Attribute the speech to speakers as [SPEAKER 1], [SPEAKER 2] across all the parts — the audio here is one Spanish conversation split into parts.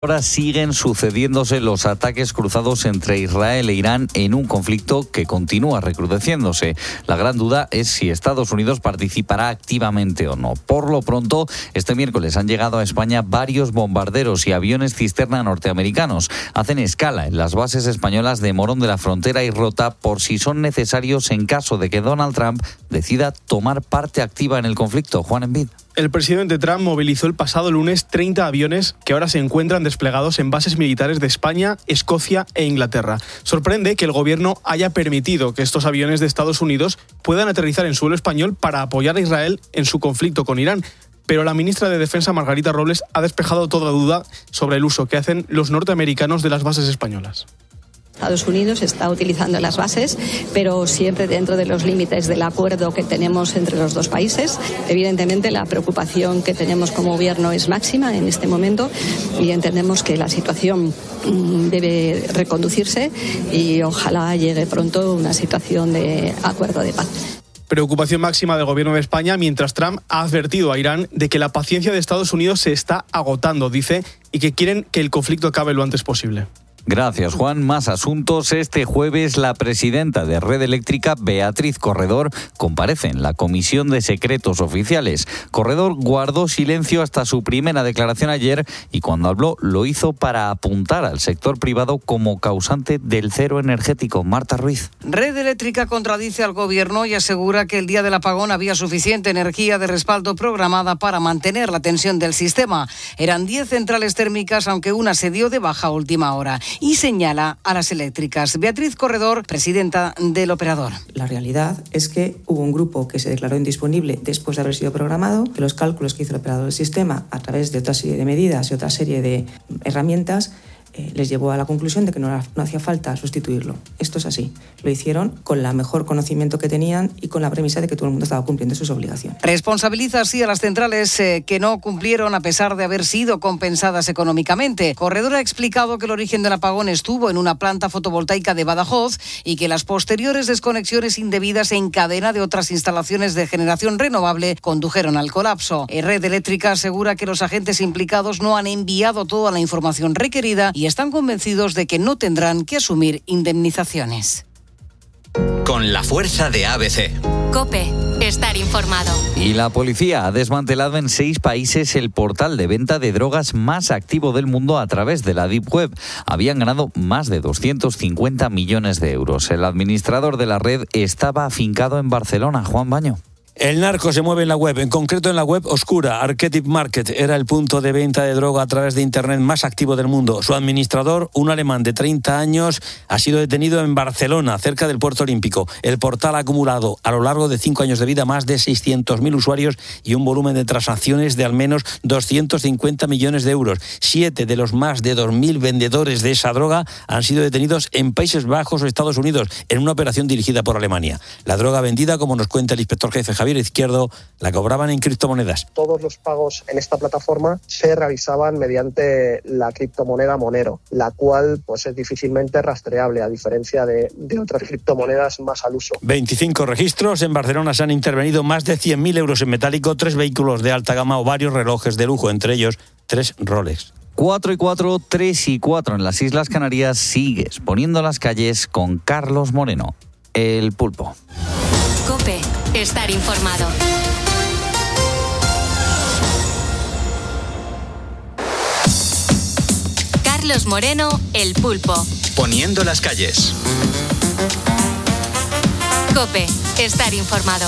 [SPEAKER 1] Ahora siguen sucediéndose los ataques cruzados entre Israel e Irán en un conflicto que continúa recrudeciéndose. La gran duda es si Estados Unidos participará activamente o no. Por lo pronto, este miércoles han llegado a España varios bombarderos y aviones cisterna norteamericanos. Hacen escala en las bases españolas de Morón de la Frontera y Rota por si son necesarios en caso de que Donald Trump decida tomar parte activa en el conflicto. Juan Envid.
[SPEAKER 2] El presidente Trump movilizó el pasado lunes 30 aviones que ahora se encuentran desplegados en bases militares de España, Escocia e Inglaterra. Sorprende que el gobierno haya permitido que estos aviones de Estados Unidos puedan aterrizar en suelo español para apoyar a Israel en su conflicto con Irán. Pero la ministra de Defensa, Margarita Robles, ha despejado toda duda sobre el uso que hacen los norteamericanos de las bases españolas.
[SPEAKER 3] Estados Unidos está utilizando las bases, pero siempre dentro de los límites del acuerdo que tenemos entre los dos países. Evidentemente, la preocupación que tenemos como gobierno es máxima en este momento y entendemos que la situación debe reconducirse y ojalá llegue pronto una situación de acuerdo de paz.
[SPEAKER 2] Preocupación máxima del gobierno de España, mientras Trump ha advertido a Irán de que la paciencia de Estados Unidos se está agotando, dice, y que quieren que el conflicto acabe lo antes posible.
[SPEAKER 1] Gracias, Juan. Más asuntos. Este jueves la presidenta de Red Eléctrica, Beatriz Corredor, comparece en la Comisión de Secretos Oficiales. Corredor guardó silencio hasta su primera declaración ayer y cuando habló lo hizo para apuntar al sector privado como causante del cero energético. Marta Ruiz.
[SPEAKER 4] Red Eléctrica contradice al gobierno y asegura que el día del apagón había suficiente energía de respaldo programada para mantener la tensión del sistema. Eran 10 centrales térmicas, aunque una se dio de baja a última hora. Y señala a las eléctricas. Beatriz Corredor, presidenta del operador.
[SPEAKER 5] La realidad es que hubo un grupo que se declaró indisponible después de haber sido programado, que los cálculos que hizo el operador del sistema a través de otra serie de medidas y otra serie de herramientas les llevó a la conclusión de que no hacía falta sustituirlo. Esto es así. Lo hicieron con el mejor conocimiento que tenían y con la premisa de que todo el mundo estaba cumpliendo sus obligaciones.
[SPEAKER 4] Responsabiliza así a las centrales que no cumplieron a pesar de haber sido compensadas económicamente. Corredor ha explicado que el origen del apagón estuvo en una planta fotovoltaica de Badajoz y que las posteriores desconexiones indebidas en cadena de otras instalaciones de generación renovable condujeron al colapso. Red Eléctrica asegura que los agentes implicados no han enviado toda la información requerida y están convencidos de que no tendrán que asumir indemnizaciones.
[SPEAKER 6] Con la fuerza de ABC.
[SPEAKER 7] COPE. Estar informado.
[SPEAKER 1] Y la policía ha desmantelado en 6 países el portal de venta de drogas más activo del mundo a través de la Deep Web. Habían ganado más de 250 millones de euros. El administrador de la red estaba afincado en Barcelona. Juan Baño.
[SPEAKER 8] El narco se mueve en la web, en concreto en la web oscura. Archetype Market era el punto de venta de droga a través de Internet más activo del mundo. Su administrador, un alemán de 30 años, ha sido detenido en Barcelona, cerca del Puerto Olímpico. El portal ha acumulado a lo largo de 5 años de vida más de 600.000 usuarios y un volumen de transacciones de al menos 250 millones de euros. 7 de los más de 2.000 vendedores de esa droga han sido detenidos en Países Bajos o Estados Unidos, en una operación dirigida por Alemania. La droga vendida, como nos cuenta el inspector jefe Javier Izquierdo, la cobraban en criptomonedas.
[SPEAKER 9] Todos los pagos en esta plataforma se realizaban mediante la criptomoneda Monero, la cual pues es difícilmente rastreable, a diferencia de otras criptomonedas más al uso.
[SPEAKER 8] 25 registros. En Barcelona se han intervenido más de 100.000 euros en metálico, 3 vehículos de alta gama o varios relojes de lujo, entre ellos 3 Rolex.
[SPEAKER 1] 4 y 4, 3 y 4 en las Islas Canarias. Sigues poniendo las calles con Carlos Moreno, el Pulpo.
[SPEAKER 7] COPE. Estar informado. Carlos Moreno, el Pulpo.
[SPEAKER 6] Poniendo las calles.
[SPEAKER 7] COPE. Estar informado.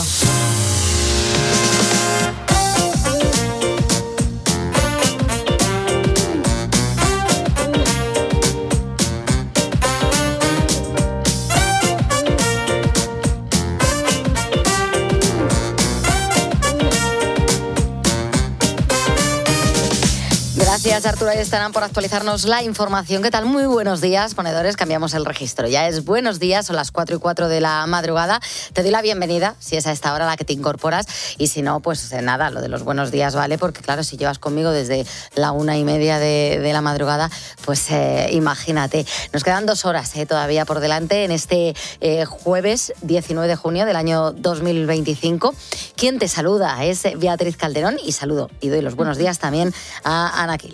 [SPEAKER 10] Gracias, Arturo y Estarán, por actualizarnos la información. ¿Qué tal? Muy buenos días, ponedores. Cambiamos el registro. Ya es buenos días, son las 4 y 4 de la madrugada. Te doy la bienvenida, si es a esta hora la que te incorporas. Y si no, pues nada, lo de los buenos días vale, porque claro, si llevas conmigo desde la 1:30 de la madrugada, pues imagínate. Nos quedan 2 horas todavía por delante en este jueves 19 de junio del año 2025. Quien te saluda es Beatriz Calderón y saludo y doy los buenos días también a Ana Quiles.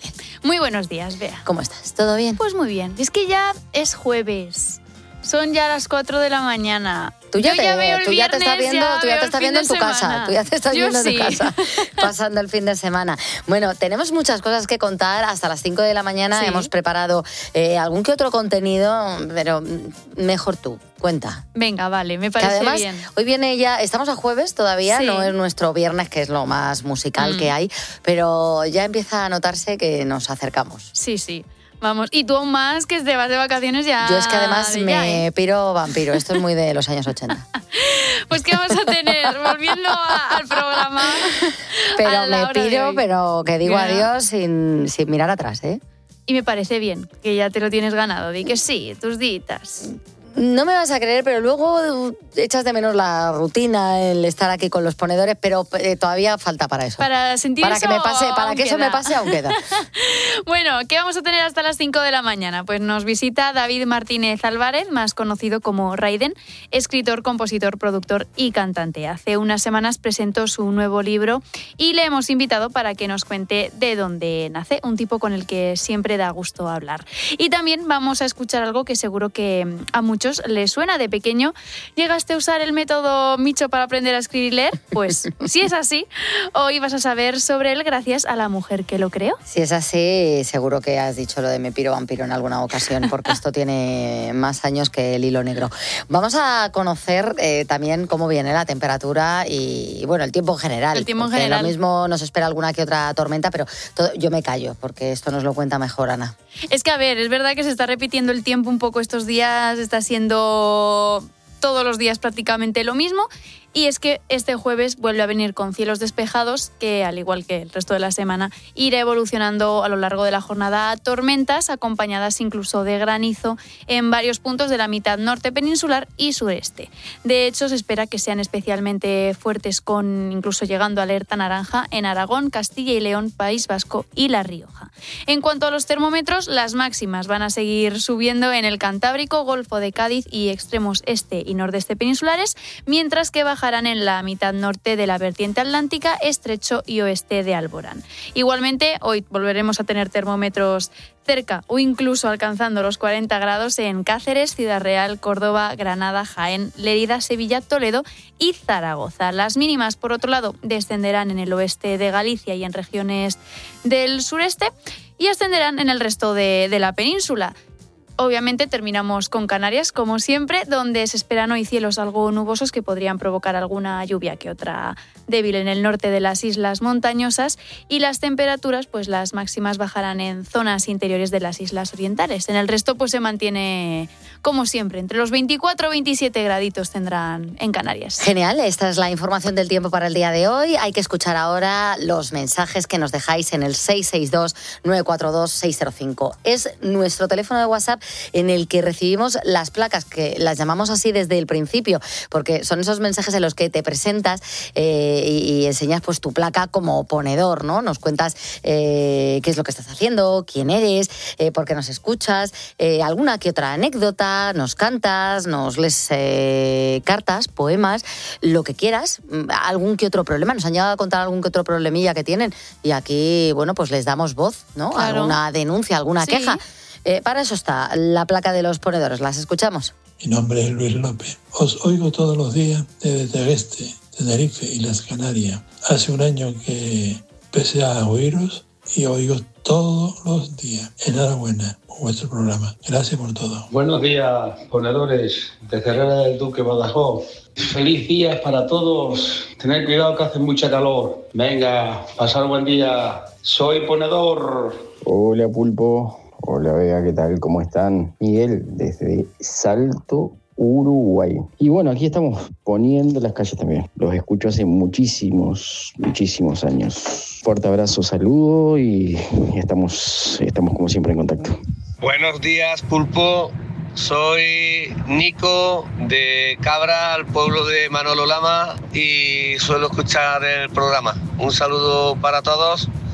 [SPEAKER 10] López.
[SPEAKER 11] Muy buenos días, Bea.
[SPEAKER 10] ¿Cómo estás? ¿Todo bien?
[SPEAKER 11] Pues muy bien. Es que ya es jueves. Son ya las 4 de la mañana.
[SPEAKER 10] Tú ya te estás viendo en tu casa. Tú ya te estás viendo en tu casa, pasando el fin de semana. Bueno, tenemos muchas cosas que contar. Hasta las 5 de la mañana hemos preparado algún que otro contenido, pero mejor tú. Cuenta.
[SPEAKER 11] Venga, vale, me parece
[SPEAKER 10] además,
[SPEAKER 11] bien.
[SPEAKER 10] Hoy viene ya, estamos a jueves todavía, no es nuestro viernes, que es lo más musical que hay, pero ya empieza a notarse que nos acercamos.
[SPEAKER 11] Sí. Vamos, y tú aún más, que te vas de vacaciones ya.
[SPEAKER 10] Yo es que además me piro vampiro, esto es muy de los años 80.
[SPEAKER 11] Pues ¿qué vamos a tener? Volviendo al programa.
[SPEAKER 10] Pero me piro, pero que digo adiós sin mirar atrás, ¿eh?
[SPEAKER 11] Y me parece bien, que ya te lo tienes ganado, di que sí, tus ditas.
[SPEAKER 10] No me vas a creer, pero luego echas de menos la rutina, el estar aquí con los ponedores, pero todavía falta para eso.
[SPEAKER 11] Para sentir
[SPEAKER 10] para
[SPEAKER 11] eso,
[SPEAKER 10] que eso me pase, aún queda.
[SPEAKER 11] Bueno, ¿qué vamos a tener hasta las 5 de la mañana? Pues nos visita David Martínez Álvarez, más conocido como Raiden, escritor, compositor, productor y cantante. Hace unas semanas presentó su nuevo libro y le hemos invitado para que nos cuente de dónde nace, un tipo con el que siempre da gusto hablar. Y también vamos a escuchar algo que seguro que a muchos les suena. De pequeño, ¿llegaste a usar el método Micho para aprender a escribir y leer? Pues si es así, hoy vas a saber sobre él gracias a la mujer que lo creó.
[SPEAKER 10] Si es así, seguro que has dicho lo de me piro vampiro en alguna ocasión, porque esto tiene más años que el hilo negro. Vamos a conocer también cómo viene la temperatura y bueno, el tiempo en general.
[SPEAKER 11] El tiempo en general.
[SPEAKER 10] Lo mismo nos espera alguna que otra tormenta, pero yo me callo, porque esto nos lo cuenta mejor Ana.
[SPEAKER 11] Es que, a ver, es verdad que se está repitiendo el tiempo un poco estos días, está siendo todos los días prácticamente lo mismo. Y es que este jueves vuelve a venir con cielos despejados que, al igual que el resto de la semana, irá evolucionando a lo largo de la jornada a tormentas, acompañadas incluso de granizo en varios puntos de la mitad norte peninsular y sureste. De hecho, se espera que sean especialmente fuertes, con incluso llegando a alerta naranja en Aragón, Castilla y León, País Vasco y La Rioja. En cuanto a los termómetros, las máximas van a seguir subiendo en el Cantábrico, Golfo de Cádiz y extremos este y nordeste peninsulares, mientras que bajarán en la mitad norte de la vertiente atlántica, estrecho y oeste de Alborán. Igualmente, hoy volveremos a tener termómetros cerca o incluso alcanzando los 40 grados en Cáceres, Ciudad Real, Córdoba, Granada, Jaén, Lérida, Sevilla, Toledo y Zaragoza. Las mínimas, por otro lado, descenderán en el oeste de Galicia y en regiones del sureste y ascenderán en el resto de la península. Obviamente terminamos con Canarias, como siempre, donde se esperan hoy cielos algo nubosos que podrían provocar alguna lluvia que otra débil en el norte de las islas montañosas, y las temperaturas, pues las máximas bajarán en zonas interiores de las islas orientales. En el resto, pues se mantiene como siempre, entre los 24 y 27 graditos tendrán en Canarias.
[SPEAKER 10] Genial, esta es la información del tiempo para el día de hoy. Hay que escuchar ahora los mensajes que nos dejáis en el 662-942-605. Es nuestro teléfono de WhatsApp en el que recibimos las placas, que las llamamos así desde el principio, porque son esos mensajes en los que te presentas y enseñas pues tu placa como ponedor, ¿no? Nos cuentas qué es lo que estás haciendo, quién eres, por qué nos escuchas, alguna que otra anécdota, nos cantas, nos lees cartas, poemas, lo que quieras, algún que otro problema. Nos han llegado a contar algún que otro problemilla que tienen y aquí, bueno, pues les damos voz, ¿no? Claro. Alguna denuncia, alguna queja. Para eso está la placa de los ponedores. ¿Las escuchamos?
[SPEAKER 12] Mi nombre es Luis López. Os oigo todos los días desde Tegueste, Tenerife y las Canarias. Hace un año que empecé a oíros y oigo todos los días. Enhorabuena por vuestro programa. Gracias por todo.
[SPEAKER 13] Buenos días, ponedores de Herrera del Duque, Badajoz. Feliz día para todos. Tened cuidado que hace mucha calor. Venga, pasar buen día. Soy ponedor.
[SPEAKER 14] Hola, Pulpo. Hola, Bea, ¿qué tal? ¿Cómo están? Miguel, desde Salto, Uruguay. Y bueno, aquí estamos poniendo las calles también. Los escucho hace muchísimos años. Fuerte abrazo, saludo y estamos como siempre en contacto.
[SPEAKER 15] Buenos días, Pulpo. Soy Nico de Cabra, al pueblo de Manolo Lama, y suelo escuchar el programa. Un saludo para todos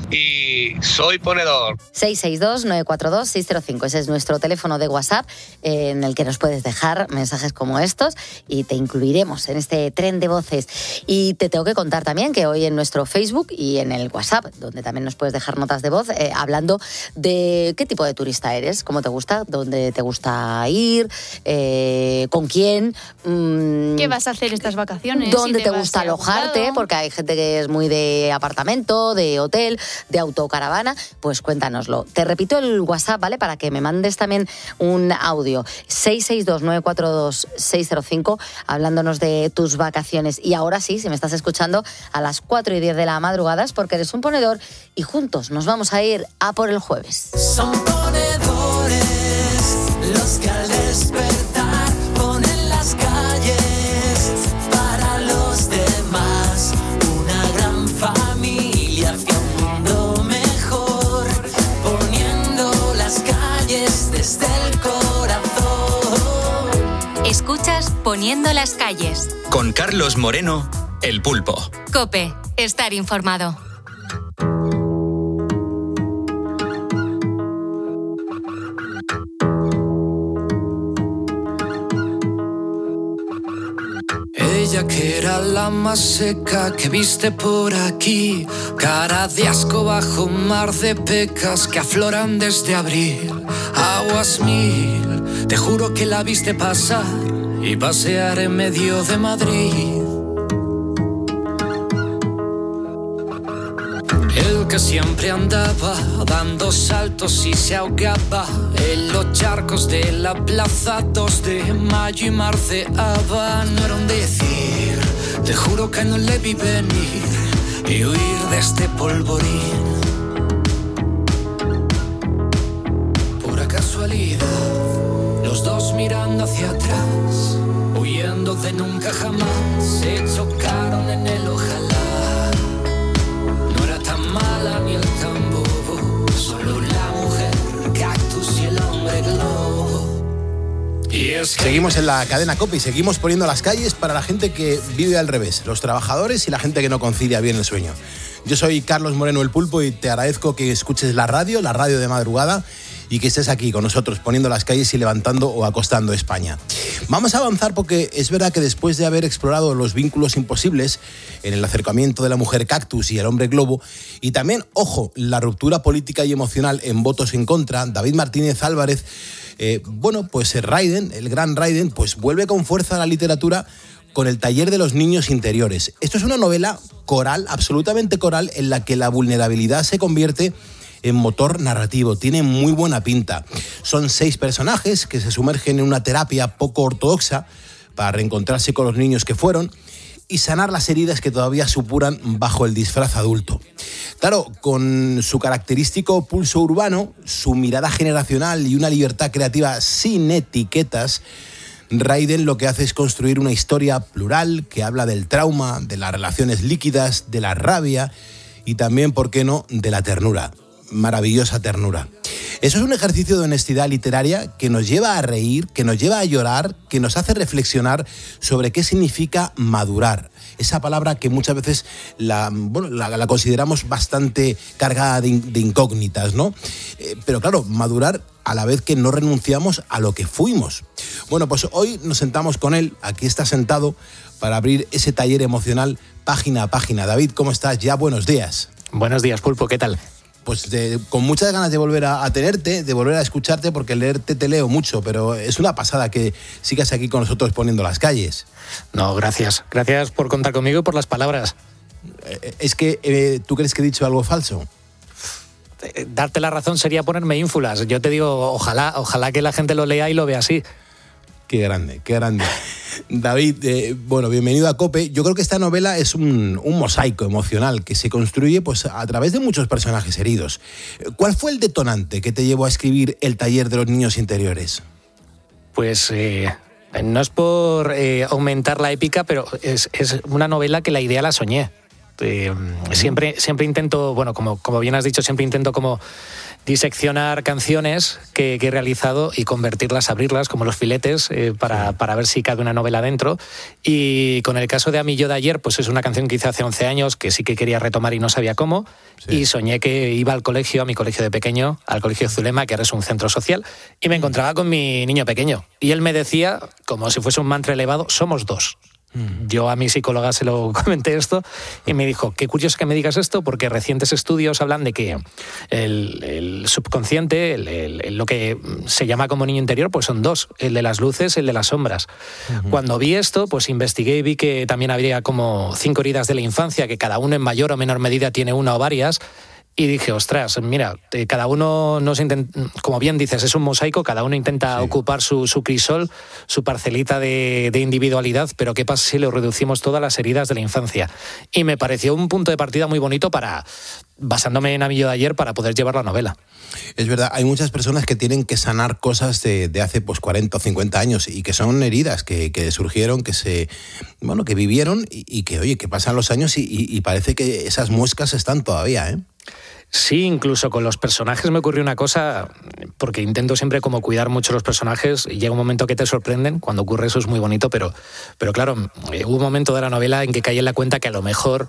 [SPEAKER 15] y soy ponedor.
[SPEAKER 10] 662-942-605. Ese es nuestro teléfono de WhatsApp en el que nos puedes dejar mensajes como estos y te incluiremos en este tren de voces. Y te tengo que contar también que hoy en nuestro Facebook y en el WhatsApp, donde también nos puedes dejar notas de voz, hablando de qué tipo de turista eres, cómo te gusta, dónde te gusta ir, con quién.
[SPEAKER 11] ¿Qué vas a hacer estas vacaciones?
[SPEAKER 10] ¿Dónde
[SPEAKER 11] Si
[SPEAKER 10] te
[SPEAKER 11] vas
[SPEAKER 10] gusta
[SPEAKER 11] a algún
[SPEAKER 10] alojarte?
[SPEAKER 11] lado.
[SPEAKER 10] Porque hay gente que es muy de apartamento, de hotel, de autocaravana. Pues cuéntanoslo. Te repito el WhatsApp, ¿vale? Para que me mandes también un audio. 662-942-605, hablándonos de tus vacaciones. Y ahora sí, si me estás escuchando a las 4:10 de la madrugada es porque eres un ponedor y juntos nos vamos a ir a por el jueves.
[SPEAKER 16] Son ponedores los que al despertar ponen las calles para los demás. Una gran familia hacia un mundo mejor, poniendo las calles desde el corazón.
[SPEAKER 7] Escuchas Poniendo las calles.
[SPEAKER 6] Con Carlos Moreno, El Pulpo.
[SPEAKER 7] COPE. Estar informado.
[SPEAKER 16] Ella que era la más seca que viste por aquí, cara de asco bajo un mar de pecas que afloran desde abril. Aguas mil, te juro que la viste pasar y pasear en medio de Madrid. El que siempre andaba dando saltos y se ahogaba en los charcos de la plaza 2 de Mayo y marceaba. No era un decir, te juro que no le vi venir y huir de este polvorín. Pura casualidad, los dos mirando hacia atrás, huyendo de nunca jamás, se chocaron en el ojalá. Mala ni el tan bobo, solo la mujer cactus y el hombre globo. Y es que...
[SPEAKER 17] Seguimos en la cadena COPE y seguimos poniendo las calles para la gente que vive al revés, los trabajadores y la gente que no concilia bien el sueño. Yo soy Carlos Moreno El Pulpo y te agradezco que escuches la radio de madrugada, y que estés aquí con nosotros poniendo las calles y levantando o acostando España. Vamos a avanzar porque es verdad que después de haber explorado los vínculos imposibles en el acercamiento de la mujer cactus y el hombre globo, y también, ojo, la ruptura política y emocional en votos en contra, David Martínez Álvarez, Raiden, el gran Raiden, pues vuelve con fuerza a la literatura con El taller de los niños interiores. Esto es una novela coral, absolutamente coral, en la que la vulnerabilidad se convierte en motor narrativo. Tiene muy buena pinta. Son 6 personajes que se sumergen en una terapia poco ortodoxa para reencontrarse con los niños que fueron y sanar las heridas que todavía supuran bajo el disfraz adulto. Claro, con su característico pulso urbano, su mirada generacional y una libertad creativa sin etiquetas, Raiden lo que hace es construir una historia plural que habla del trauma, de las relaciones líquidas, de la rabia y también, ¿por qué no?, de la ternura. Maravillosa ternura. Eso es un ejercicio de honestidad literaria que nos lleva a reír, que nos lleva a llorar, que nos hace reflexionar sobre qué significa madurar. Esa palabra que muchas veces la consideramos bastante cargada de incógnitas, ¿no? Pero claro, madurar a la vez que no renunciamos a lo que fuimos. Bueno, pues hoy nos sentamos con él, aquí está sentado, para abrir ese taller emocional página a página. David, ¿cómo estás? Ya, buenos días.
[SPEAKER 18] Buenos días, Pulpo, ¿qué tal?
[SPEAKER 17] Pues con muchas ganas de volver a tenerte, de volver a escucharte, porque leerte te leo mucho, pero es una pasada que sigas aquí con nosotros poniendo las calles.
[SPEAKER 18] No, gracias. Gracias por contar conmigo y por las palabras.
[SPEAKER 17] Es que, ¿tú crees que he dicho algo falso?
[SPEAKER 18] Darte la razón sería ponerme ínfulas. Yo te digo, ojalá que la gente lo lea y lo vea así.
[SPEAKER 17] Qué grande, qué grande. David, bienvenido a COPE. Yo creo que esta novela es un mosaico emocional que se construye pues, a través de muchos personajes heridos. ¿Cuál fue el detonante que te llevó a escribir El taller de los niños interiores?
[SPEAKER 18] Pues no es por aumentar la épica, pero es una novela que la idea la soñé. Siempre intento, bueno, como bien has dicho, siempre intento como diseccionar canciones que he realizado y convertirlas, abrirlas como los filetes para ver si cabe una novela dentro. Y con el caso de A mi yo de ayer, pues es una canción que hice hace 11 años que sí que quería retomar y no sabía cómo. Sí. Y soñé que iba al colegio, a mi colegio de pequeño, al colegio Zulema, que ahora es un centro social, y me encontraba con mi niño pequeño. Y él me decía, como si fuese un mantra elevado, somos dos. Yo a mi psicóloga se lo comenté esto y me dijo, qué curioso que me digas esto, porque recientes estudios hablan de que el subconsciente, lo que se llama como niño interior, pues son dos, el de las luces y el de las sombras. Cuando vi esto, pues investigué y vi que también habría como 5 heridas de la infancia, que cada uno en mayor o menor medida tiene una o varias. Y dije, ostras, mira, cada uno nos intenta, como bien dices, es un mosaico, cada uno intenta ocupar su crisol, su parcelita de individualidad, pero ¿qué pasa si lo reducimos todas las heridas de la infancia? Y me pareció un punto de partida muy bonito basándome en A mi yo de ayer, para poder llevar la novela.
[SPEAKER 17] Es verdad, hay muchas personas que tienen que sanar cosas de hace 40 o 50 años y que son heridas que surgieron, que vivieron y que, oye, que pasan los años y parece que esas muescas están todavía, ¿eh?
[SPEAKER 18] Sí, incluso con los personajes me ocurrió una cosa, porque intento siempre como cuidar mucho los personajes, y llega un momento que te sorprenden, cuando ocurre eso es muy bonito, pero claro, hubo un momento de la novela en que caí en la cuenta que a lo mejor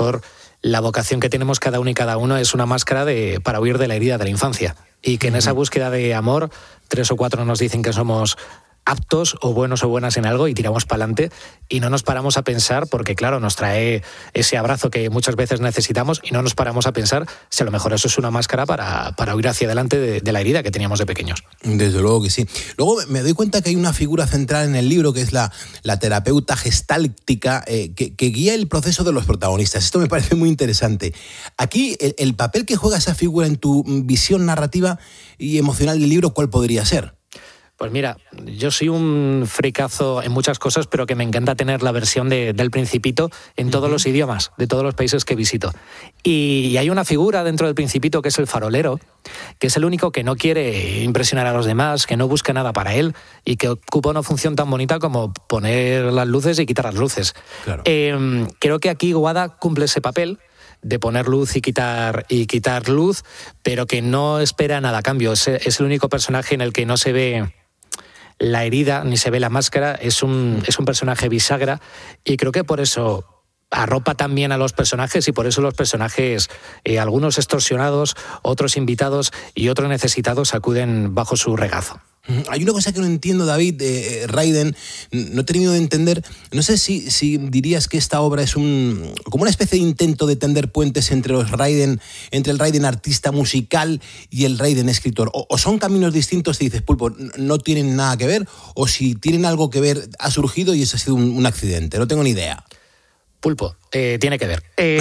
[SPEAKER 18] la vocación que tenemos cada uno y cada uno es una máscara para huir de la herida de la infancia, y que en esa búsqueda de amor 3 o 4 nos dicen que somos aptos o buenos o buenas en algo y tiramos para adelante y no nos paramos a pensar, porque claro, nos trae ese abrazo que muchas veces necesitamos, y no nos paramos a pensar si a lo mejor eso es una máscara para huir hacia adelante de la herida que teníamos de pequeños.
[SPEAKER 17] Desde luego que sí. Luego me doy cuenta que hay una figura central en el libro que es la terapeuta gestáltica que guía el proceso de los protagonistas. Esto me parece muy interesante. Aquí el papel que juega esa figura en tu visión narrativa y emocional del libro, ¿cuál podría ser?
[SPEAKER 18] Pues mira, yo soy un fricazo en muchas cosas, pero que me encanta tener la versión del Principito en todos los idiomas, de todos los países que visito. Y hay una figura dentro del Principito que es el farolero, que es el único que no quiere impresionar a los demás, que no busca nada para él y que ocupa una función tan bonita como poner las luces y quitar las luces. Claro. Creo que aquí Guada cumple ese papel de poner luz y quitar luz, pero que no espera nada a cambio. Es el único personaje en el que no se ve la herida ni se ve la máscara. Es un personaje bisagra, y creo que por eso arropa también a los personajes, y por eso los personajes, algunos extorsionados, otros invitados y otros necesitados, acuden bajo su regazo.
[SPEAKER 17] Hay una cosa que no entiendo, David, Raiden, no he terminado de entender. No sé si dirías que esta obra es como una especie de intento de tender puentes entre el Raiden artista musical y el Raiden escritor. O son caminos distintos, y dices, Pulpo, no tienen nada que ver, o si tienen algo que ver, ha surgido y eso ha sido un accidente. No tengo ni idea.
[SPEAKER 18] Pulpo, tiene que ver.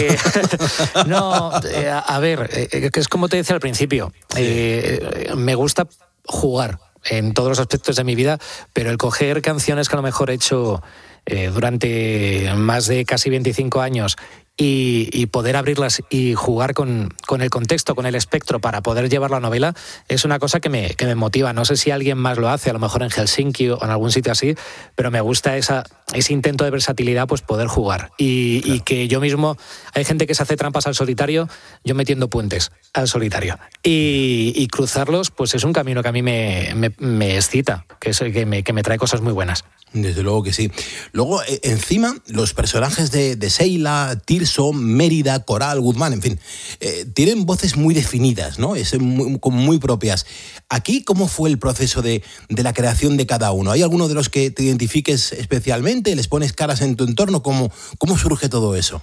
[SPEAKER 18] A ver, que es como te decía al principio, me gusta jugar en todos los aspectos de mi vida, pero el coger canciones que a lo mejor he hecho durante más de casi 25 años y poder abrirlas y jugar con el contexto, con el espectro, para poder llevar la novela, es una cosa que me motiva. No sé si alguien más lo hace, a lo mejor en Helsinki o en algún sitio así, pero me gusta ese intento de versatilidad, pues poder jugar. Y que yo mismo, hay gente que se hace trampas al solitario, yo metiendo puentes al solitario. Y cruzarlos, pues es un camino que a mí me excita, que me trae cosas muy buenas.
[SPEAKER 17] Desde luego que sí. Luego, encima, los personajes de Sheila, Tirso, Mérida, Coral, Guzmán, en fin, tienen voces muy definidas, ¿no? Como muy propias. Aquí, ¿cómo fue el proceso de la creación de cada uno? ¿Hay alguno de los que te identifiques especialmente? ¿Les pones caras en tu entorno? ¿Cómo surge todo eso?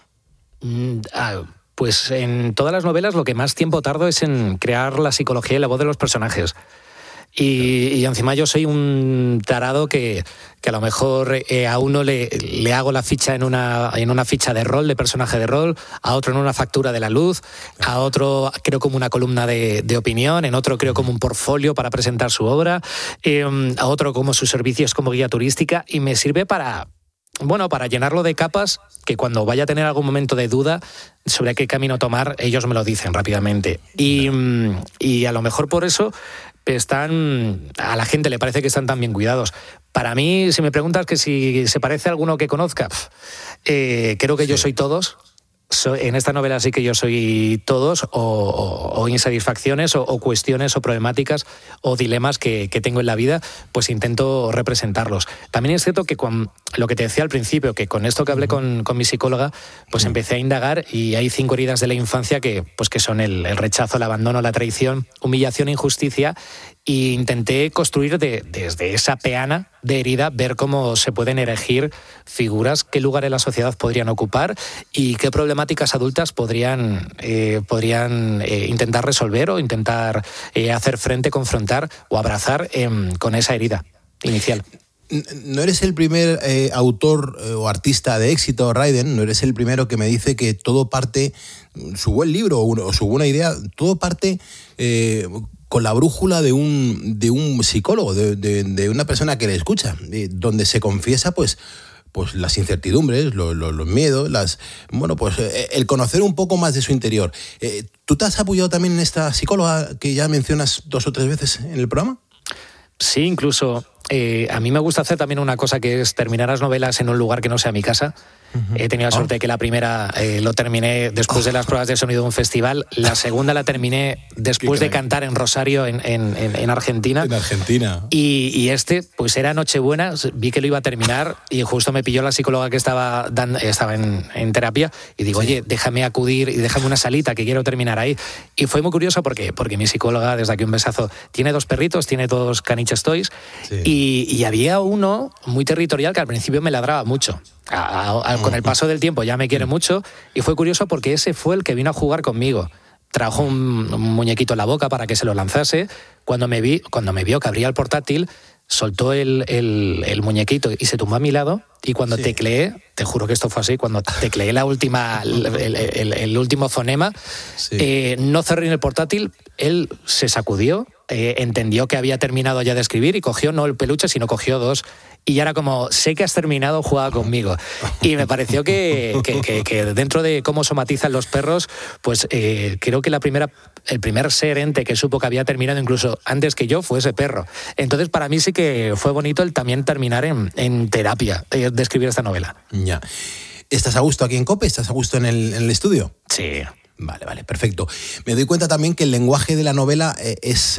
[SPEAKER 18] Pues en todas las novelas lo que más tiempo tardo es en crear la psicología y la voz de los personajes. Y encima yo soy un tarado que a lo mejor a uno le hago la ficha en una ficha de rol, de personaje de rol, a otro en una factura de la luz, a otro creo como una columna de opinión, en otro creo como un portfolio para presentar su obra, a otro como sus servicios como guía turística, y me sirve para llenarlo de capas que cuando vaya a tener algún momento de duda sobre qué camino tomar, ellos me lo dicen rápidamente. Y a lo mejor por eso a la gente le parece que están tan bien cuidados. Para mí, si me preguntas que si se parece a alguno que conozca, creo que yo soy todos. en esta novela sí que yo soy todos, o insatisfacciones, o cuestiones, o problemáticas, o dilemas que tengo en la vida, pues intento representarlos. También es cierto que con lo que te decía al principio, que con esto que hablé con mi psicóloga, pues empecé a indagar, y hay 5 heridas de la infancia que son el rechazo, el abandono, la traición, humillación, injusticia, y intenté construir desde esa peana de herida, ver cómo se pueden erigir figuras, qué lugar en la sociedad podrían ocupar y qué problemáticas adultas podrían intentar resolver o intentar hacer frente, confrontar o abrazar con esa herida inicial.
[SPEAKER 17] No eres el primer autor o artista de éxito, Raiden, no eres el primero que me dice que todo parte, su buen libro o su buena idea, todo parte con la brújula de un psicólogo, de una persona que le escucha, donde se confiesa pues las incertidumbres, los miedos, el conocer un poco más de su interior. ¿Tú te has apoyado también en esta psicóloga que ya mencionas 2 o 3 veces en el programa?
[SPEAKER 18] Sí, incluso a mí me gusta hacer también una cosa, que es terminar las novelas en un lugar que no sea mi casa. He tenido la suerte de que la primera lo terminé después de las pruebas de sonido de un festival. La segunda la terminé después de cantar en Rosario, en Argentina.
[SPEAKER 17] En Argentina.
[SPEAKER 18] Y pues era Nochebuena, vi que lo iba a terminar y justo me pilló la psicóloga que estaba en terapia y digo, oye, déjame acudir y déjame una salita que quiero terminar ahí. Y fue muy curioso porque mi psicóloga, desde aquí un besazo, tiene 2 perritos, tiene 2 caniches toys, y había uno muy territorial que al principio me ladraba mucho. Con el paso del tiempo ya me quiere mucho, y fue curioso porque ese fue el que vino a jugar conmigo. Trajo un muñequito en la boca para que se lo lanzase. Cuando me vio que abría el portátil, soltó el muñequito y se tumbó a mi lado, y cuando tecleé, te juro que esto fue así, cuando tecleé el último fonema, no cerré en el portátil, él se sacudió, entendió que había terminado ya de escribir y cogió no el peluche, sino cogió 2. Y ya era como, sé que has terminado, juega conmigo. Y me pareció que dentro de cómo somatizan los perros, pues creo que el primer ser ente que supo que había terminado incluso antes que yo fue ese perro. Entonces para mí sí que fue bonito el también terminar en terapia de escribir esta novela.
[SPEAKER 17] Ya. ¿Estás a gusto aquí en COPE? ¿Estás a gusto en el estudio?
[SPEAKER 18] Sí.
[SPEAKER 17] Vale, perfecto. Me doy cuenta también que el lenguaje de la novela es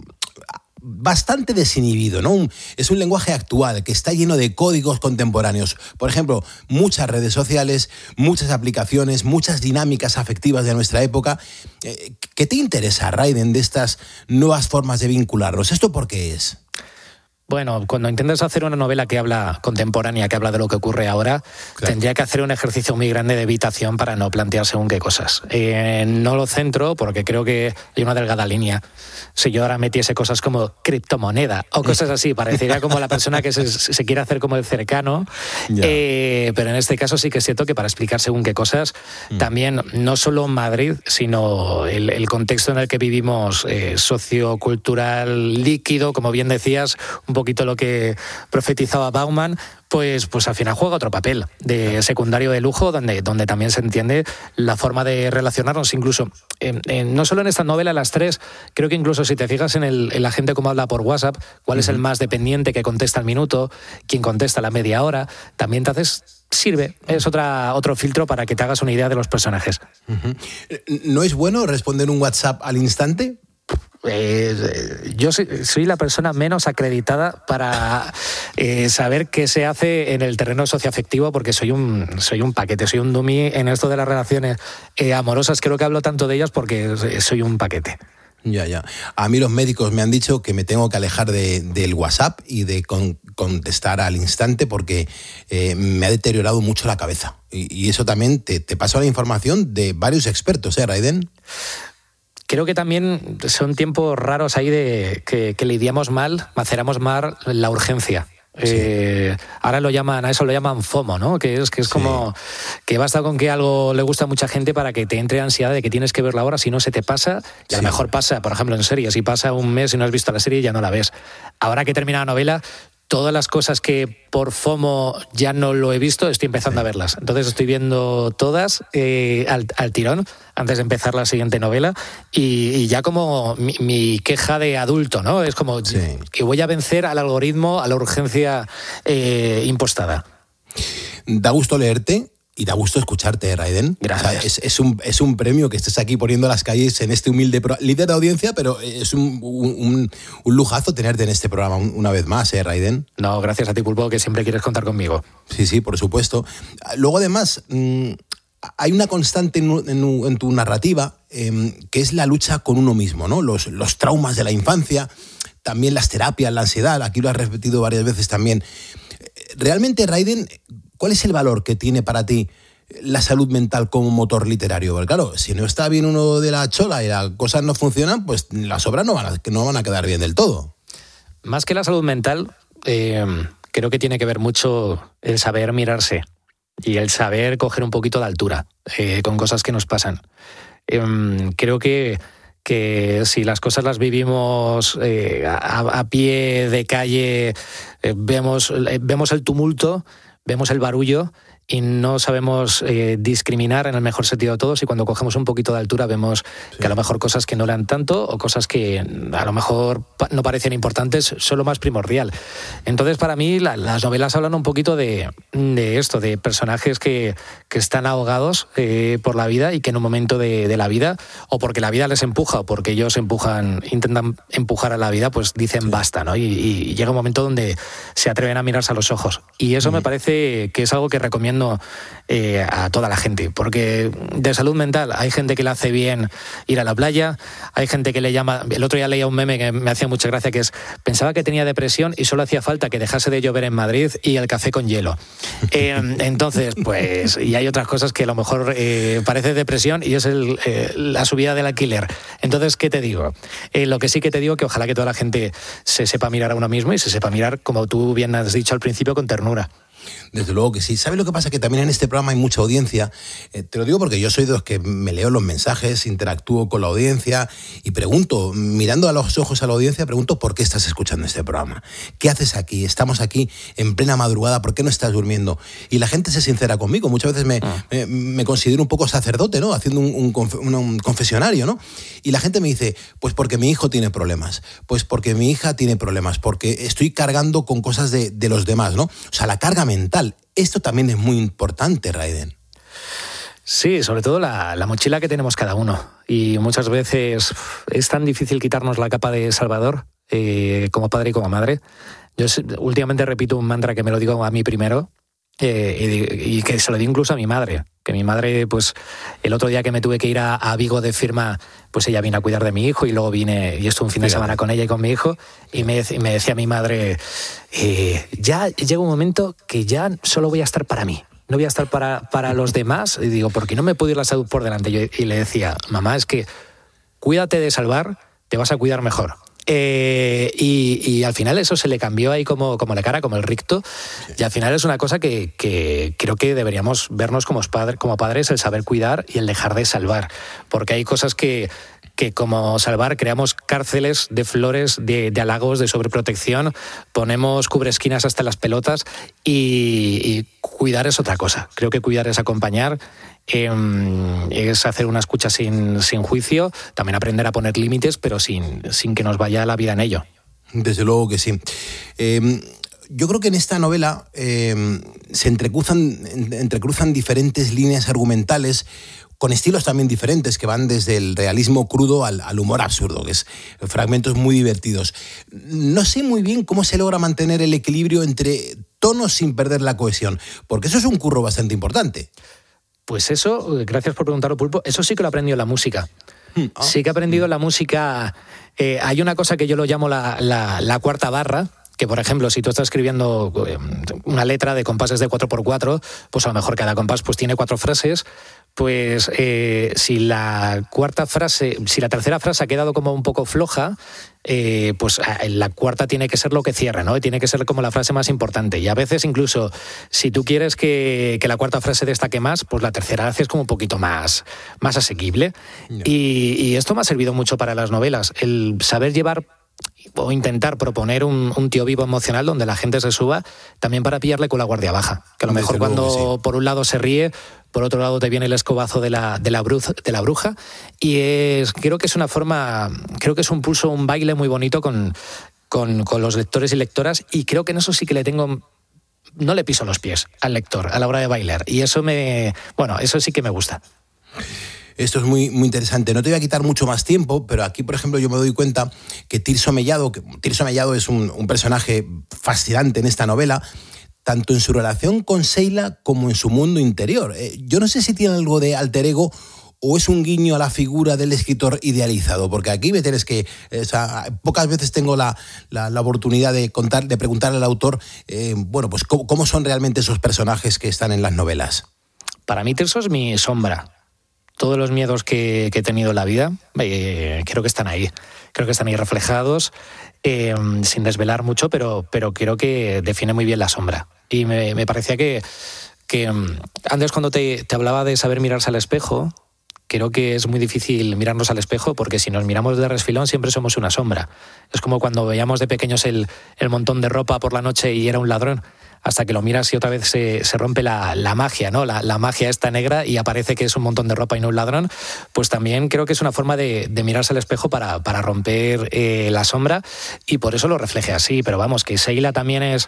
[SPEAKER 17] bastante desinhibido, ¿no? Es un lenguaje actual que está lleno de códigos contemporáneos. Por ejemplo, muchas redes sociales, muchas aplicaciones, muchas dinámicas afectivas de nuestra época. ¿Qué te interesa, Raiden, de estas nuevas formas de vincularnos? ¿Esto por qué es?
[SPEAKER 18] Bueno, cuando intentas hacer una novela que habla contemporánea, que habla de lo que ocurre ahora, tendría que hacer un ejercicio muy grande de evitación para no plantear según qué cosas. No lo centro porque creo que hay una delgada línea. Si yo ahora metiese cosas como criptomoneda o cosas así, parecería como la persona que se quiere hacer como el cercano. Pero en este caso sí que es cierto que para explicar según qué cosas, también no solo Madrid, sino el contexto en el que vivimos, sociocultural, líquido, como bien decías, un poquito lo que profetizaba Bauman, pues al final juega otro papel de secundario de lujo, donde también se entiende la forma de relacionarnos, incluso no solo en esta novela, las 3, creo que incluso si te fijas en la gente cómo habla por WhatsApp, cuál es el más dependiente que contesta al minuto, quién contesta a la media hora, también te haces... Sirve, es otro filtro para que te hagas una idea de los personajes.
[SPEAKER 17] ¿No es bueno responder un WhatsApp al instante?
[SPEAKER 18] Yo soy la persona menos acreditada para saber qué se hace en el terreno socioafectivo, porque soy un paquete, soy un dummy en esto de las relaciones amorosas. Creo que hablo tanto de ellas porque soy un paquete.
[SPEAKER 17] Ya. A mí los médicos me han dicho que me tengo que alejar del WhatsApp y de contestar al instante porque me ha deteriorado mucho la cabeza. Y eso también te pasa la información de varios expertos, Raiden.
[SPEAKER 18] Creo que también son tiempos raros ahí de que lidiamos mal, maceramos mal la urgencia. Ahora a eso lo llaman FOMO, ¿no? Que es como que basta con que algo le gusta a mucha gente para que te entre ansiedad de que tienes que verla ahora, si no se te pasa, y a lo mejor pasa, por ejemplo, en series, si pasa un mes y no has visto la serie ya no la ves. Ahora que termina la novela, todas las cosas que por FOMO ya no lo he visto, estoy empezando a verlas. Entonces estoy viendo todas al tirón antes de empezar la siguiente novela y ya como mi queja de adulto, ¿no? Es como que voy a vencer al algoritmo, a la urgencia impostada.
[SPEAKER 17] ¿Da gusto leerte? Y da gusto escucharte, Raiden.
[SPEAKER 18] Gracias.
[SPEAKER 17] O sea, es un premio que estés aquí poniendo las calles en este humilde líder de audiencia, pero es un lujazo tenerte en este programa una vez más, Raiden.
[SPEAKER 18] No, gracias a ti, Pulpo, que siempre quieres contar conmigo.
[SPEAKER 17] Sí, por supuesto. Luego, además, hay una constante en tu narrativa que es la lucha con uno mismo, ¿no? Los traumas de la infancia, también las terapias, la ansiedad, aquí lo has repetido varias veces también. Realmente, Raiden, ¿cuál es el valor que tiene para ti la salud mental como motor literario? Porque claro, si no está bien uno de la chola y las cosas no funcionan, pues las obras no van a quedar bien del todo.
[SPEAKER 18] Más que la salud mental, creo que tiene que ver mucho el saber mirarse y el saber coger un poquito de altura con cosas que nos pasan. Creo que si las cosas las vivimos a pie de calle, vemos el tumulto, vemos el barullo y no sabemos discriminar en el mejor sentido de todos, y cuando cogemos un poquito de altura vemos que a lo mejor cosas que no lean tanto o cosas que a lo mejor no parecen importantes son lo más primordial. Entonces, para mí, las novelas hablan un poquito de esto, de personajes que están ahogados por la vida y que en un momento de la vida, o porque la vida les empuja o porque ellos intentan empujar a la vida, pues dicen basta, ¿no? Y llega un momento donde se atreven a mirarse a los ojos. Y eso me parece que es algo que recomiendo a toda la gente, porque de salud mental hay gente que le hace bien ir a la playa, hay gente que le llama. El otro día leía un meme que me hacía mucha gracia, que es: pensaba que tenía depresión y solo hacía falta que dejase de llover en Madrid y el café con hielo. Entonces, pues, y hay otras cosas que a lo mejor parece depresión y es la subida del alquiler. Entonces, ¿qué te digo? Lo que sí que te digo, que ojalá que toda la gente se sepa mirar a uno mismo y se sepa mirar, como tú bien has dicho al principio, con ternura.
[SPEAKER 17] Desde luego que sí. ¿Sabes lo que pasa? Que también en este programa hay mucha audiencia. Te lo digo porque yo soy de los que me leo los mensajes, interactúo con la audiencia y pregunto, mirando a los ojos a la audiencia, pregunto por qué estás escuchando este programa. ¿Qué haces aquí? Estamos aquí en plena madrugada, ¿por qué no estás durmiendo? Y la gente se sincera conmigo. Muchas veces me considero un poco sacerdote, ¿no? Haciendo un confesionario, ¿no? Y la gente me dice, pues porque mi hijo tiene problemas, pues porque mi hija tiene problemas, porque estoy cargando con cosas de los demás, ¿no? O sea, la carga mental. Esto también es muy importante, Raiden.
[SPEAKER 18] Sí, sobre todo la mochila que tenemos cada uno. Y muchas veces es tan difícil quitarnos la capa de salvador como padre y como madre. Yo últimamente repito un mantra que me lo digo a mí primero y que se lo digo incluso a mi madre. Que mi madre, pues el otro día que me tuve que ir a Vigo de firma, pues ella vino a cuidar de mi hijo y luego vine y estuve un fin de semana con ella y con mi hijo y me decía mi madre, ya llega un momento que ya solo voy a estar para mí, no voy a estar para los demás. Y digo, ¿por qué no me puedo ir la salud por delante? Y le decía, mamá, es que cuídate de salvar, te vas a cuidar mejor. Y al final eso se le cambió ahí como la cara, como el ricto, y al final es una cosa que creo que deberíamos vernos como padres, el saber cuidar y el dejar de salvar, porque hay cosas que como salvar creamos cárceles de flores, de halagos, de sobreprotección, ponemos cubresquinas hasta las pelotas y cuidar es otra cosa. Creo que cuidar es acompañar, es hacer una escucha sin juicio, también aprender a poner límites, pero sin que nos vaya la vida en ello.
[SPEAKER 17] Desde luego que sí. Yo creo que en esta novela se entrecruzan diferentes líneas argumentales con estilos también diferentes que van desde el realismo crudo al humor absurdo, que es fragmentos muy divertidos. No sé muy bien cómo se logra mantener el equilibrio entre tonos sin perder la cohesión, porque eso es un curro bastante importante.
[SPEAKER 18] Pues eso, gracias por preguntarlo, Pulpo, eso sí que lo he aprendido en la música. Sí que he aprendido en la música. Hay una cosa que yo lo llamo la cuarta barra, que por ejemplo, si tú estás escribiendo una letra de compases de 4x4, pues a lo mejor cada compás pues tiene 4 frases, pues si la tercera frase ha quedado como un poco floja, pues la cuarta tiene que ser lo que cierre, ¿no? Tiene que ser como la frase más importante. Y a veces incluso, si tú quieres que la cuarta frase destaque más, pues la tercera la haces como un poquito más asequible. No. Y esto me ha servido mucho para las novelas, el saber llevar o intentar proponer un tío vivo emocional donde la gente se suba, también para pillarle con la guardia baja. Que a lo mejor cuando por un lado se ríe, por otro lado te viene el escobazo de la bruja. Y creo que es una forma, creo que es un pulso, un baile muy bonito con los lectores y lectoras, y creo que en eso sí que le tengo no le piso los pies al lector a la hora de bailar. Y eso eso sí que me gusta.
[SPEAKER 17] Esto es muy, muy interesante. No te voy a quitar mucho más tiempo, pero aquí, por ejemplo, yo me doy cuenta que Tirso Mellado es un personaje fascinante en esta novela, tanto en su relación con Sheila como en su mundo interior. Yo no sé si tiene algo de alter ego o es un guiño a la figura del escritor idealizado, porque aquí me tienes que... pocas veces tengo la oportunidad de preguntarle al autor, pues cómo son realmente esos personajes que están en las novelas.
[SPEAKER 18] Para mí Tirso es mi sombra. Todos los miedos que he tenido en la vida, creo que están ahí. Creo que están ahí reflejados, sin desvelar mucho, pero creo que define muy bien la sombra. Y me parecía que antes, cuando te hablaba de saber mirarse al espejo, creo que es muy difícil mirarnos al espejo, porque si nos miramos de resfilón siempre somos una sombra. Es como cuando veíamos de pequeños el montón de ropa por la noche y era un ladrón. Hasta que lo miras y otra vez se rompe la magia, ¿no? La magia esta negra, y aparece que es un montón de ropa y no un ladrón. Pues también creo que es una forma de mirarse al espejo para romper la sombra, y por eso lo refleje así. Pero vamos, que Sheila también es...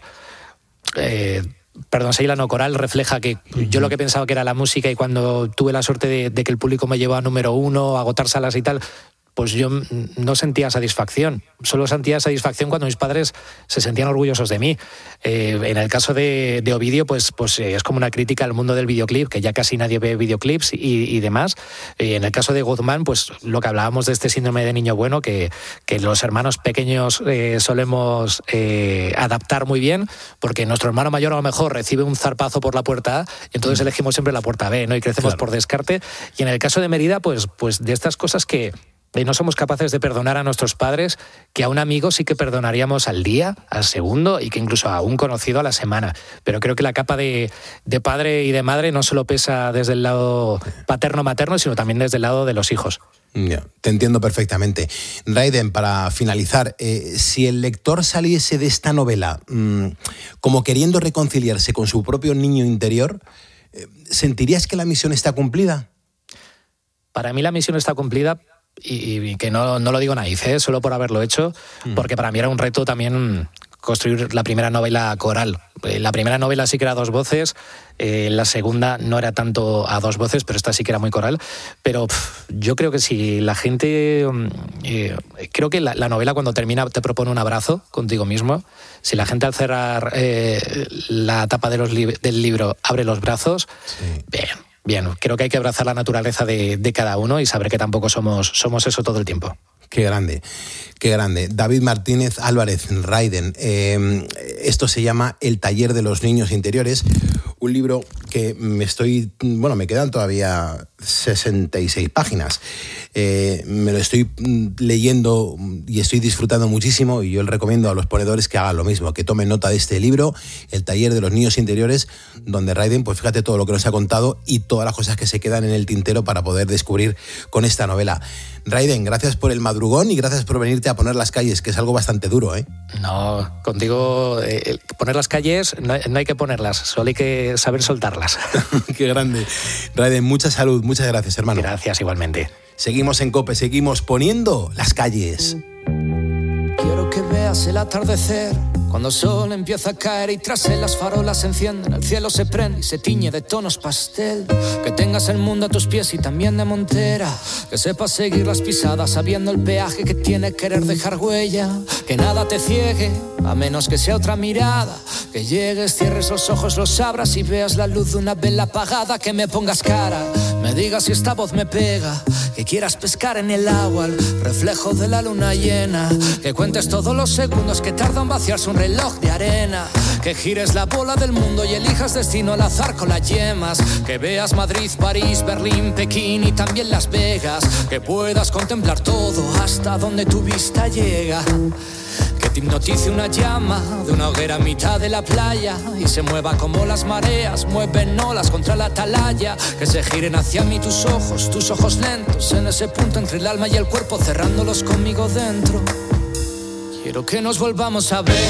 [SPEAKER 18] Sheila no, Coral refleja que yo lo que pensaba que era la música, y cuando tuve la suerte de que el público me llevaba a número 1, a agotar salas y tal, pues yo no sentía satisfacción. Solo sentía satisfacción cuando mis padres se sentían orgullosos de mí. En el caso de Ovidio, pues es como una crítica al mundo del videoclip, que ya casi nadie ve videoclips y demás. En el caso de Guzmán, pues lo que hablábamos de este síndrome de niño bueno, que los hermanos pequeños solemos adaptar muy bien, porque nuestro hermano mayor a lo mejor recibe un zarpazo por la puerta A, y entonces elegimos siempre la puerta B, ¿no? Y crecemos por descarte. Y en el caso de Mérida, pues de estas cosas que no somos capaces de perdonar a nuestros padres, que a un amigo sí que perdonaríamos al día, al segundo, y que incluso a un conocido a la semana. Pero creo que la capa de padre y de madre no solo pesa desde el lado paterno-materno, sino también desde el lado de los hijos.
[SPEAKER 17] Ya, te entiendo perfectamente. Raiden, para finalizar, si el lector saliese de esta novela como queriendo reconciliarse con su propio niño interior, ¿sentirías que la misión está cumplida?
[SPEAKER 18] Para mí la misión está cumplida, y que no lo digo naif, solo por haberlo hecho, porque para mí era un reto también construir la primera novela coral. La primera novela sí que era a 2 voces, la segunda no era tanto a 2 voces, pero esta sí que era muy coral. Pero yo creo que si la gente... creo que la novela, cuando termina, te propone un abrazo contigo mismo. Si la gente, al cerrar la tapa del libro, abre los brazos, sí. Bien, creo que hay que abrazar la naturaleza de cada uno y saber que tampoco somos eso todo el tiempo.
[SPEAKER 17] Qué grande, qué grande. David Martínez Álvarez, Raiden. Esto se llama El taller de los niños interiores, un libro que me quedan todavía 66 páginas. Me lo estoy leyendo y estoy disfrutando muchísimo, y yo le recomiendo a los ponedores que hagan lo mismo, que tomen nota de este libro, El taller de los niños interiores, donde Raiden, pues fíjate todo lo que nos ha contado y todas las cosas que se quedan en el tintero para poder descubrir con esta novela. Raiden, gracias por el madrugón y gracias por venirte a poner las calles, que es algo bastante duro, ¿eh?
[SPEAKER 18] No, contigo poner las calles no hay que ponerlas, solo hay que saber soltarlas.
[SPEAKER 17] Qué grande. Raiden, mucha salud, muchas gracias, hermano.
[SPEAKER 18] Gracias, igualmente.
[SPEAKER 17] Seguimos en COPE, seguimos poniendo las calles.
[SPEAKER 16] Quiero que veas el atardecer, cuando el sol empieza a caer y tras él las farolas se encienden, el cielo se prende y se tiñe de tonos pastel. Que tengas el mundo a tus pies y también de montera, que sepas seguir las pisadas sabiendo el peaje que tiene querer dejar huella. Que nada te ciegue, a menos que sea otra mirada. Que llegues, cierres los ojos, los abras y veas la luz de una vela apagada. Que me pongas cara, me digas si esta voz me pega, que quieras pescar en el agua el reflejo de la luna llena. Que cuentes todos los segundos que tarda en vaciarse un reloj de arena. Que gires la bola del mundo y elijas destino al azar con las yemas. Que veas Madrid, París, Berlín, Pekín y también Las Vegas. Que puedas contemplar todo hasta donde tu vista llega. Que te hipnotice una llama de una hoguera a mitad de la playa y se mueva como las mareas, mueven olas contra la atalaya. Que se giren hacia mí tus ojos lentos, en ese punto entre el alma y el cuerpo, cerrándolos conmigo dentro. Quiero que nos volvamos a ver,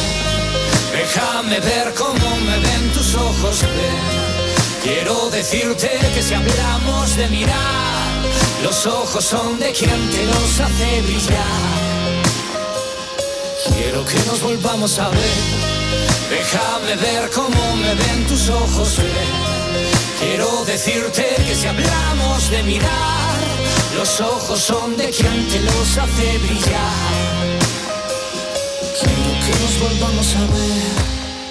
[SPEAKER 16] déjame ver cómo me ven tus ojos, ven. Quiero decirte que si hablamos de mirar, los ojos son de quien te los hace brillar. Quiero que nos volvamos a ver, Déjame ver cómo me ven tus ojos, quiero decirte que si hablamos de mirar, los ojos son de quien te los hace brillar. Quiero que nos volvamos a ver.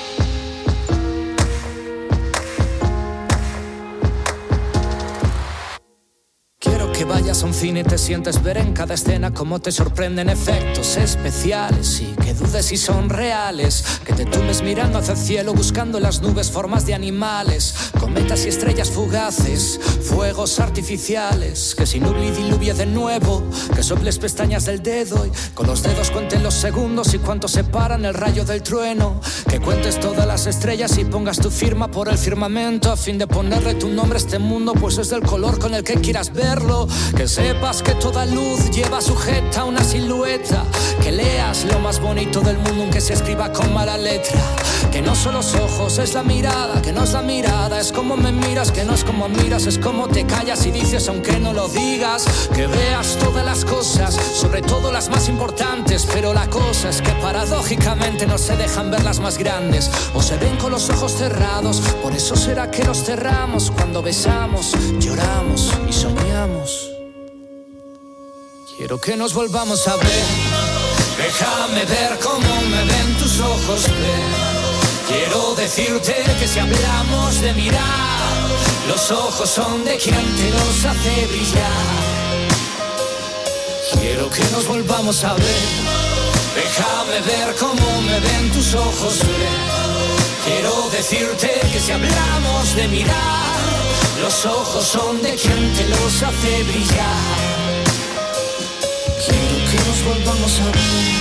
[SPEAKER 16] Que vayas a un cine y te sientes ver en cada escena cómo te sorprenden efectos especiales y que dudes si son reales, que te tumbes mirando hacia el cielo buscando en las nubes formas de animales, cometas y estrellas fugaces, fuegos artificiales, que sin nubli diluvie de nuevo, que soples pestañas del dedo y con los dedos cuenten los segundos y cuánto separan el rayo del trueno, que cuentes todas las estrellas y pongas tu firma por el firmamento a fin de ponerle tu nombre a este mundo, pues es del color con el que quieras verlo. Que sepas que toda luz lleva sujeta una silueta, que leas lo más bonito del mundo aunque se escriba con mala letra, que no son los ojos, es la mirada, que no es la mirada, es como me miras, que no es como miras, es como te callas y dices aunque no lo digas, que veas todas las cosas, sobre todo las más importantes, pero la cosa es que paradójicamente no se dejan ver las más grandes, o se ven con los ojos cerrados, por eso será que los cerramos cuando besamos, lloramos y soñamos. Quiero que nos volvamos a ver. Déjame ver cómo me ven tus ojos, quiero decirte que si hablamos de mirar, los ojos son de quien te los hace brillar. Quiero que nos volvamos a ver. Déjame ver cómo me ven tus ojos, quiero decirte que si hablamos de mirar, los ojos son de quien te los hace brillar. Quiero que nos volvamos a ver.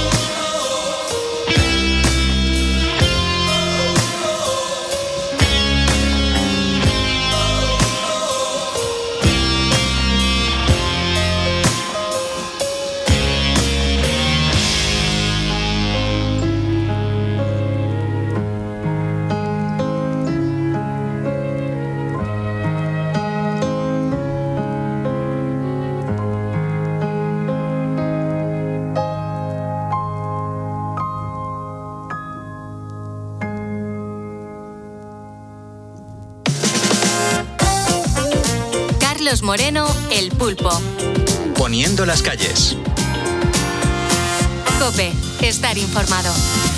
[SPEAKER 7] Carlos Moreno, El Pulpo.
[SPEAKER 6] Poniendo las calles.
[SPEAKER 7] COPE, estar informado.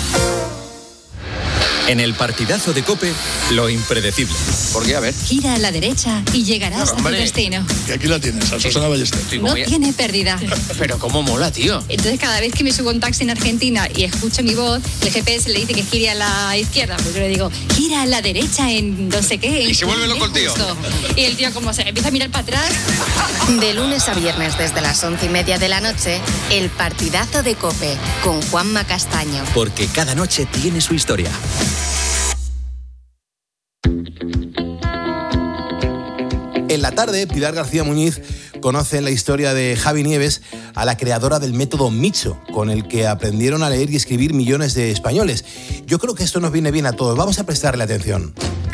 [SPEAKER 6] En el partidazo de COPE, lo impredecible.
[SPEAKER 19] Porque, a ver.
[SPEAKER 20] Gira a la derecha y llegarás a tu destino.
[SPEAKER 19] Y aquí la tienes, a Susana Ballester.
[SPEAKER 20] No tiene pérdida.
[SPEAKER 19] Pero cómo mola, tío.
[SPEAKER 20] Entonces, cada vez que me subo a un taxi en Argentina y escucho mi voz, el GPS le dice que gire a la izquierda. Pues yo le digo, gira a la derecha en no sé qué.
[SPEAKER 19] Y se vuelve loco el tío.
[SPEAKER 20] Y el tío, como se empieza a mirar para atrás.
[SPEAKER 10] De lunes a viernes desde las 11:30 de la noche, el partidazo de COPE con Juanma Castaño.
[SPEAKER 6] Porque cada noche tiene su historia.
[SPEAKER 17] En la tarde, Pilar García Muñiz conoce la historia de Javi Nieves, a la creadora del método Micho, con el que aprendieron a leer y escribir millones de españoles. Yo creo que esto nos viene bien a todos. Vamos a prestarle atención.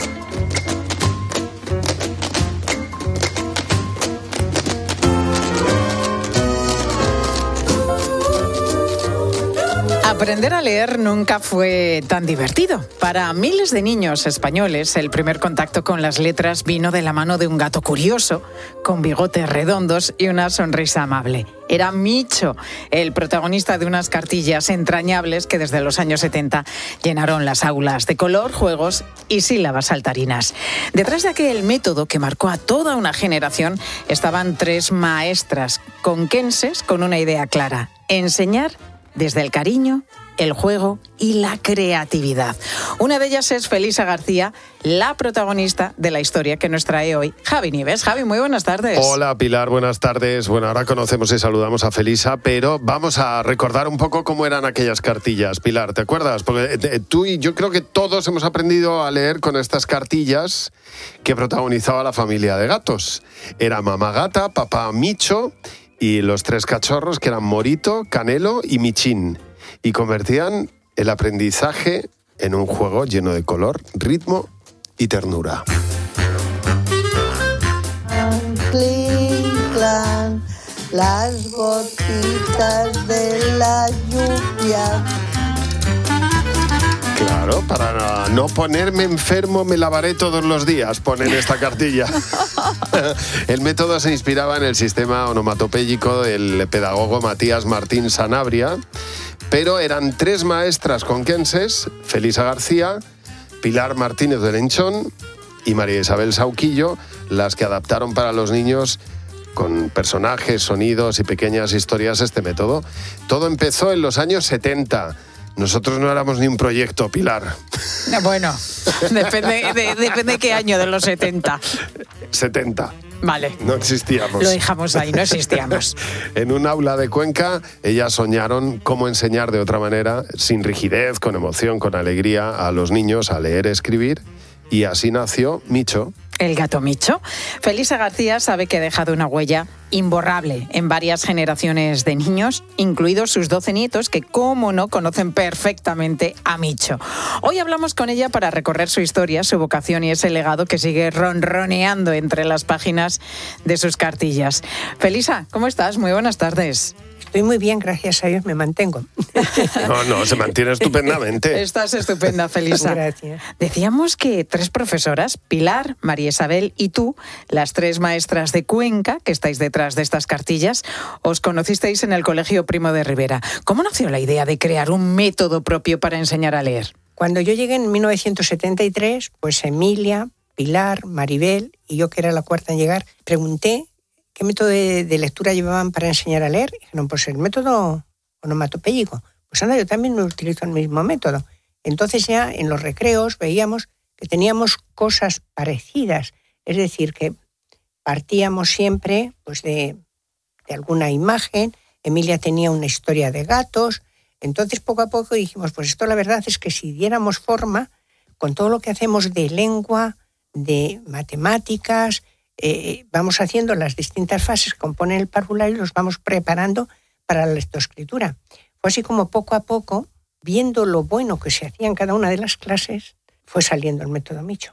[SPEAKER 21] Aprender a leer nunca fue tan divertido. Para miles de niños españoles, el primer contacto con las letras vino de la mano de un gato curioso, con bigotes redondos y una sonrisa amable. Era Micho, el protagonista de unas cartillas entrañables que desde los años 70 llenaron las aulas de color, juegos y sílabas saltarinas. Detrás de aquel método que marcó a toda una generación estaban tres maestras conquenses con una idea clara: enseñar desde el cariño, el juego y la creatividad. Una de ellas es Felisa García, la protagonista de la historia que nos trae hoy Javi Nieves. Javi, muy buenas tardes.
[SPEAKER 22] Hola Pilar, buenas tardes. Bueno, ahora conocemos y saludamos a Felisa, pero vamos a recordar un poco cómo eran aquellas cartillas. Pilar, ¿te acuerdas? Porque tú y yo creo que todos hemos aprendido a leer con estas cartillas que protagonizaba la familia de gatos. Era mamá gata, papá Micho y los tres cachorros que eran Morito, Canelo y Michín. Y convertían el aprendizaje en un juego lleno de color, ritmo y ternura.
[SPEAKER 23] Clan, las gotitas de la lluvia.
[SPEAKER 22] Claro, para no ponerme enfermo me lavaré todos los días, pone en esta cartilla. El método se inspiraba en el sistema onomatopéyico del pedagogo Matías Martín Sanabria, pero eran 3 maestras conquenses, Felisa García, Pilar Martínez de Lenchón y María Isabel Sauquillo, las que adaptaron para los niños con personajes, sonidos y pequeñas historias este método. Todo empezó en los años 70. Nosotros no éramos ni un proyecto, Pilar.
[SPEAKER 21] Bueno, depende qué año de los 70.
[SPEAKER 22] 70.
[SPEAKER 21] Vale.
[SPEAKER 22] No existíamos.
[SPEAKER 21] Lo dejamos ahí, no existíamos.
[SPEAKER 22] En un aula de Cuenca, ellas soñaron cómo enseñar de otra manera, sin rigidez, con emoción, con alegría, a los niños a leer y escribir. Y así nació Micho.
[SPEAKER 21] El gato Micho. Felisa García sabe que ha dejado una huella imborrable en varias generaciones de niños, incluidos sus 12 nietos, que, cómo no, conocen perfectamente a Micho. Hoy hablamos con ella para recorrer su historia, su vocación y ese legado que sigue ronroneando entre las páginas de sus cartillas. Felisa, ¿cómo estás? Muy buenas tardes.
[SPEAKER 2] Estoy muy bien, gracias a Dios, me mantengo.
[SPEAKER 22] No, se mantiene estupendamente.
[SPEAKER 21] Estás estupenda, Felisa.
[SPEAKER 2] Gracias.
[SPEAKER 21] Decíamos que 3 profesoras, Pilar, María Isabel y tú, las 3 maestras de Cuenca, que estáis detrás de estas cartillas, os conocisteis en el Colegio Primo de Rivera. ¿Cómo nació la idea de crear un método propio para enseñar a leer?
[SPEAKER 2] Cuando yo llegué en 1973, pues Emilia, Pilar, Maribel y yo, que era la cuarta en llegar, pregunté ¿qué método de lectura llevaban para enseñar a leer? Y dijeron, pues el método onomatopéyico. Pues anda, yo también utilizo el mismo método. Entonces ya en los recreos veíamos que teníamos cosas parecidas. Es decir, que partíamos siempre pues de alguna imagen. Emilia tenía una historia de gatos. Entonces poco a poco dijimos, pues esto la verdad es que si diéramos forma, con todo lo que hacemos de lengua, de matemáticas, vamos haciendo las distintas fases que componen el parvulario y los vamos preparando para la lectoescritura. Fue así como poco a poco, viendo lo bueno que se hacía en cada una de las clases, fue saliendo el método Micho.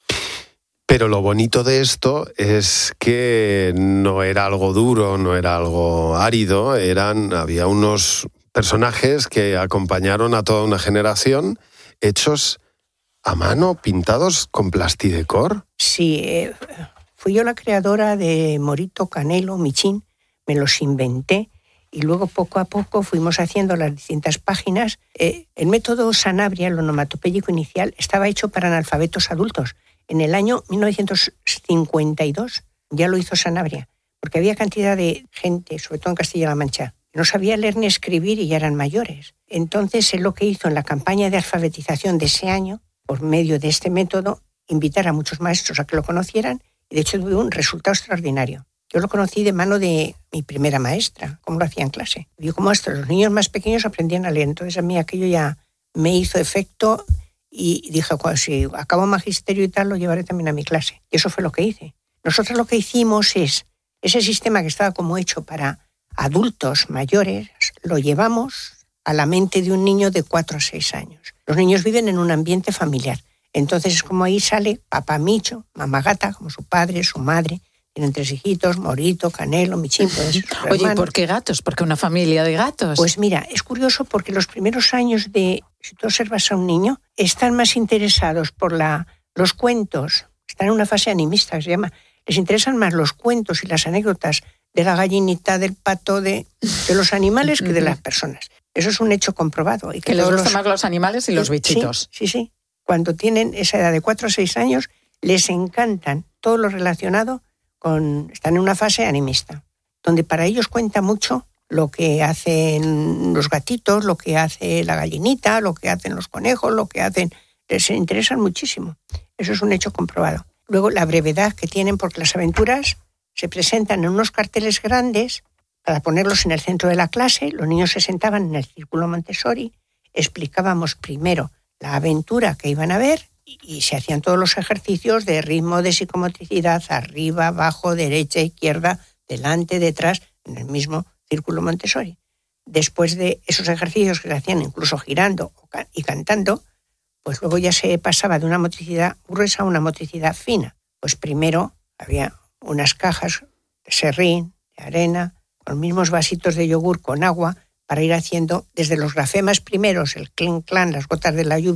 [SPEAKER 22] Pero lo bonito de esto es que no era algo duro, no era algo árido, había unos personajes que acompañaron a toda una generación, hechos a mano, pintados con plastidecor.
[SPEAKER 2] Sí, fui yo la creadora de Morito, Canelo, Michín, me los inventé y luego poco a poco fuimos haciendo las distintas páginas. El método Sanabria, el onomatopéyico inicial, estaba hecho para analfabetos adultos. En el año 1952 ya lo hizo Sanabria, porque había cantidad de gente, sobre todo en Castilla-La Mancha, que no sabía leer ni escribir y ya eran mayores. Entonces él lo que hizo en la campaña de alfabetización de ese año, por medio de este método, invitar a muchos maestros a que lo conocieran. Y de hecho tuve un resultado extraordinario. Yo lo conocí de mano de mi primera maestra, cómo lo hacía en clase. Vio cómo hasta los niños más pequeños aprendían a leer. Entonces a mí aquello ya me hizo efecto y dije, si acabo magisterio y tal, lo llevaré también a mi clase. Y eso fue lo que hice. Nosotros lo que hicimos es, ese sistema que estaba como hecho para adultos mayores, lo llevamos a la mente de un niño de 4 a 6 años. Los niños viven en un ambiente familiar. Entonces es como ahí sale papá Micho, mamá Gata, como su padre, su madre. Tienen 3 hijitos, Morito, Canelo, Michín. Pues,
[SPEAKER 21] oye, ¿y por qué gatos? ¿Por qué una familia de gatos?
[SPEAKER 2] Pues mira, es curioso porque los primeros años si tú observas a un niño, están más interesados por los cuentos. Están en una fase animista que se llama. Les interesan más los cuentos y las anécdotas de la gallinita, del pato, de los animales que de las personas. Eso es un hecho comprobado. Y
[SPEAKER 21] que les gustan más los animales y los bichitos.
[SPEAKER 2] Sí. Cuando tienen esa edad de 4 o 6 años, les encantan todo lo relacionado están en una fase animista, donde para ellos cuenta mucho lo que hacen los gatitos, lo que hace la gallinita, lo que hacen los conejos, lo que hacen. Les interesan muchísimo. Eso es un hecho comprobado. Luego, la brevedad que tienen, porque las aventuras se presentan en unos carteles grandes para ponerlos en el centro de la clase. Los niños se sentaban en el círculo Montessori, explicábamos primero la aventura que iban a ver y se hacían todos los ejercicios de ritmo, de psicomotricidad, arriba, abajo, derecha, izquierda, delante, detrás, en el mismo círculo Montessori. Después de esos ejercicios que se hacían incluso girando y cantando, pues luego ya se pasaba de una motricidad gruesa a una motricidad fina. Pues primero había unas cajas de serrín, de arena, con los mismos vasitos de yogur con agua, para ir haciendo desde los grafemas primeros, el clink clan, las gotas de la lluvia,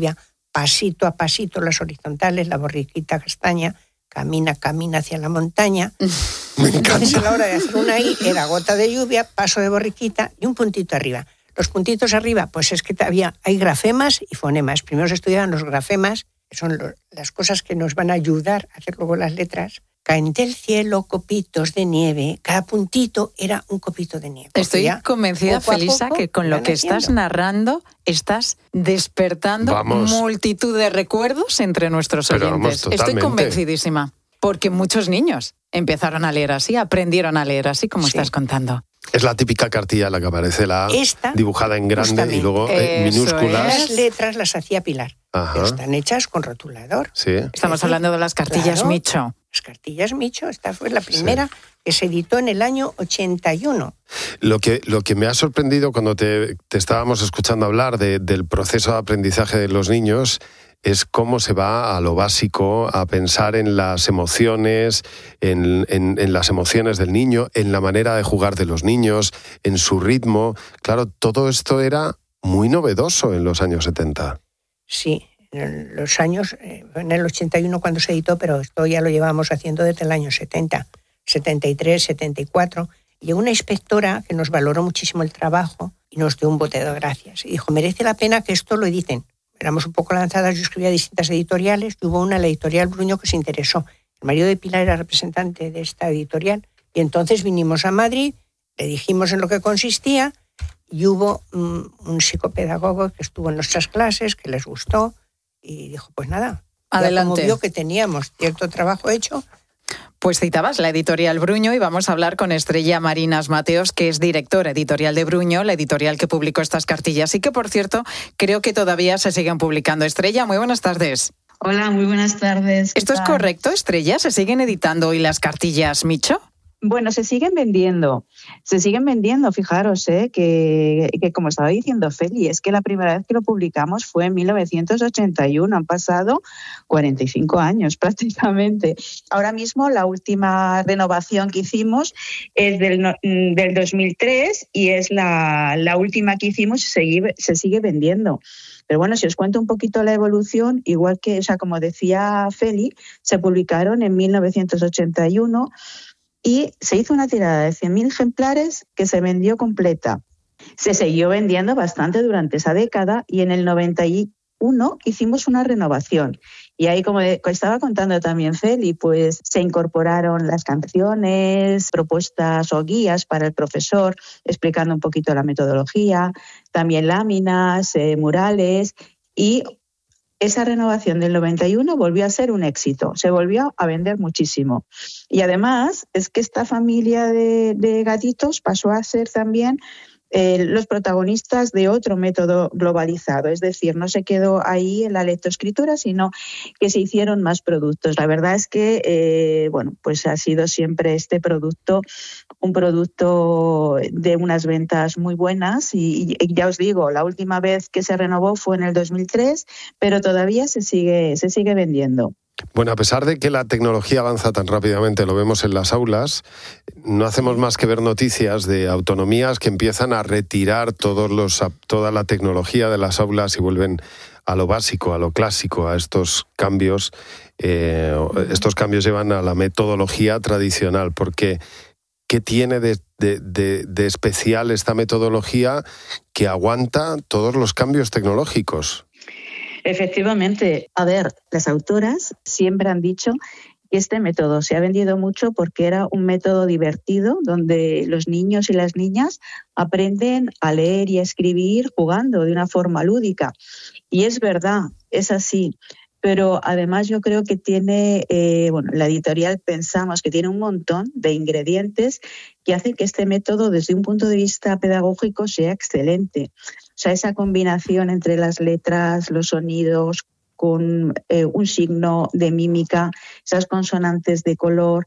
[SPEAKER 2] pasito a pasito las horizontales, la borriquita castaña, camina hacia la montaña. Entonces a la hora de hacer una I era gota de lluvia, paso de borriquita y un puntito arriba. Los puntitos arriba, pues es que hay grafemas y fonemas. Primero se estudiaban los grafemas, que son las cosas que nos van a ayudar a hacer luego las letras. Caen del cielo copitos de nieve. Cada puntito era un copito de nieve.
[SPEAKER 21] Estoy convencida, Felisa, que con lo que estás narrando estás despertando multitud de recuerdos entre nuestros oyentes. Estoy convencidísima. Porque muchos niños empezaron a leer así, aprendieron a leer así, como estás contando.
[SPEAKER 22] Es la típica cartilla en la que aparece la A dibujada en grande y luego minúsculas.
[SPEAKER 2] Las letras las hacía Pilar, pero están hechas con rotulador.
[SPEAKER 22] Sí.
[SPEAKER 21] Estamos hablando de las cartillas Micho.
[SPEAKER 2] Las cartillas Micho, esta fue la primera que se editó en el año 81.
[SPEAKER 22] Lo que me ha sorprendido cuando te estábamos escuchando hablar del proceso de aprendizaje de los niños es cómo se va a lo básico, a pensar en las emociones, en las emociones del niño, en la manera de jugar de los niños, en su ritmo. Claro, todo esto era muy novedoso en los años 70.
[SPEAKER 2] Sí, en los años, en el 81 cuando se editó, pero esto ya lo llevábamos haciendo desde el año 70, 73, 74. Llegó una inspectora que nos valoró muchísimo el trabajo y nos dio un bote de gracias. Y dijo, merece la pena que esto lo editen. Éramos un poco lanzadas, yo escribía distintas editoriales, y hubo una, la editorial Bruño, que se interesó. El marido de Pilar era representante de esta editorial, y entonces vinimos a Madrid, le dijimos en lo que consistía, y hubo un psicopedagogo que estuvo en nuestras clases, que les gustó, y dijo, pues nada, adelante. Como vio que teníamos cierto trabajo hecho.
[SPEAKER 21] Pues citabas la editorial Bruño y vamos a hablar con Estrella Marinas Mateos, que es directora editorial de Bruño, la editorial que publicó estas cartillas y que, por cierto, creo que todavía se siguen publicando. Estrella, muy buenas tardes.
[SPEAKER 3] Hola, muy buenas tardes.
[SPEAKER 21] ¿Esto es correcto, Estrella? ¿Se siguen editando hoy las cartillas Micho?
[SPEAKER 3] Bueno, se siguen vendiendo, fijaros, que como estaba diciendo Feli, es que la primera vez que lo publicamos fue en 1981, han pasado 45 años prácticamente. Ahora mismo la última renovación que hicimos es del 2003 y es la última que hicimos y se sigue vendiendo. Pero bueno, si os cuento un poquito la evolución, igual que, como decía Feli, se publicaron en 1981 y se hizo una tirada de 100.000 ejemplares que se vendió completa. Se siguió vendiendo bastante durante esa década y en el 91 hicimos una renovación. Y ahí, como estaba contando también Feli, pues se incorporaron las canciones, propuestas o guías para el profesor, explicando un poquito la metodología, también láminas, murales, y esa renovación del 91 volvió a ser un éxito, se volvió a vender muchísimo. Y además es que esta familia de gatitos pasó a ser también los protagonistas de otro método globalizado, es decir, no se quedó ahí en la lectoescritura, sino que se hicieron más productos. La verdad es que, pues ha sido siempre este producto un producto de unas ventas muy buenas y ya os digo, la última vez que se renovó fue en el 2003, pero todavía se sigue vendiendo.
[SPEAKER 22] Bueno, a pesar de que la tecnología avanza tan rápidamente, lo vemos en las aulas, no hacemos más que ver noticias de autonomías que empiezan a retirar toda la tecnología de las aulas y vuelven a lo básico, a lo clásico, a estos cambios. Estos cambios llevan a la metodología tradicional, porque ¿qué tiene de especial esta metodología que aguanta todos los cambios tecnológicos?
[SPEAKER 3] Efectivamente, a ver, las autoras siempre han dicho que este método se ha vendido mucho porque era un método divertido donde los niños y las niñas aprenden a leer y a escribir jugando de una forma lúdica. Y es verdad, es así. Pero además yo creo que tiene, la editorial pensamos que tiene un montón de ingredientes que hacen que este método desde un punto de vista pedagógico sea excelente. O sea, esa combinación entre las letras, los sonidos, con un signo de mímica, esas consonantes de color,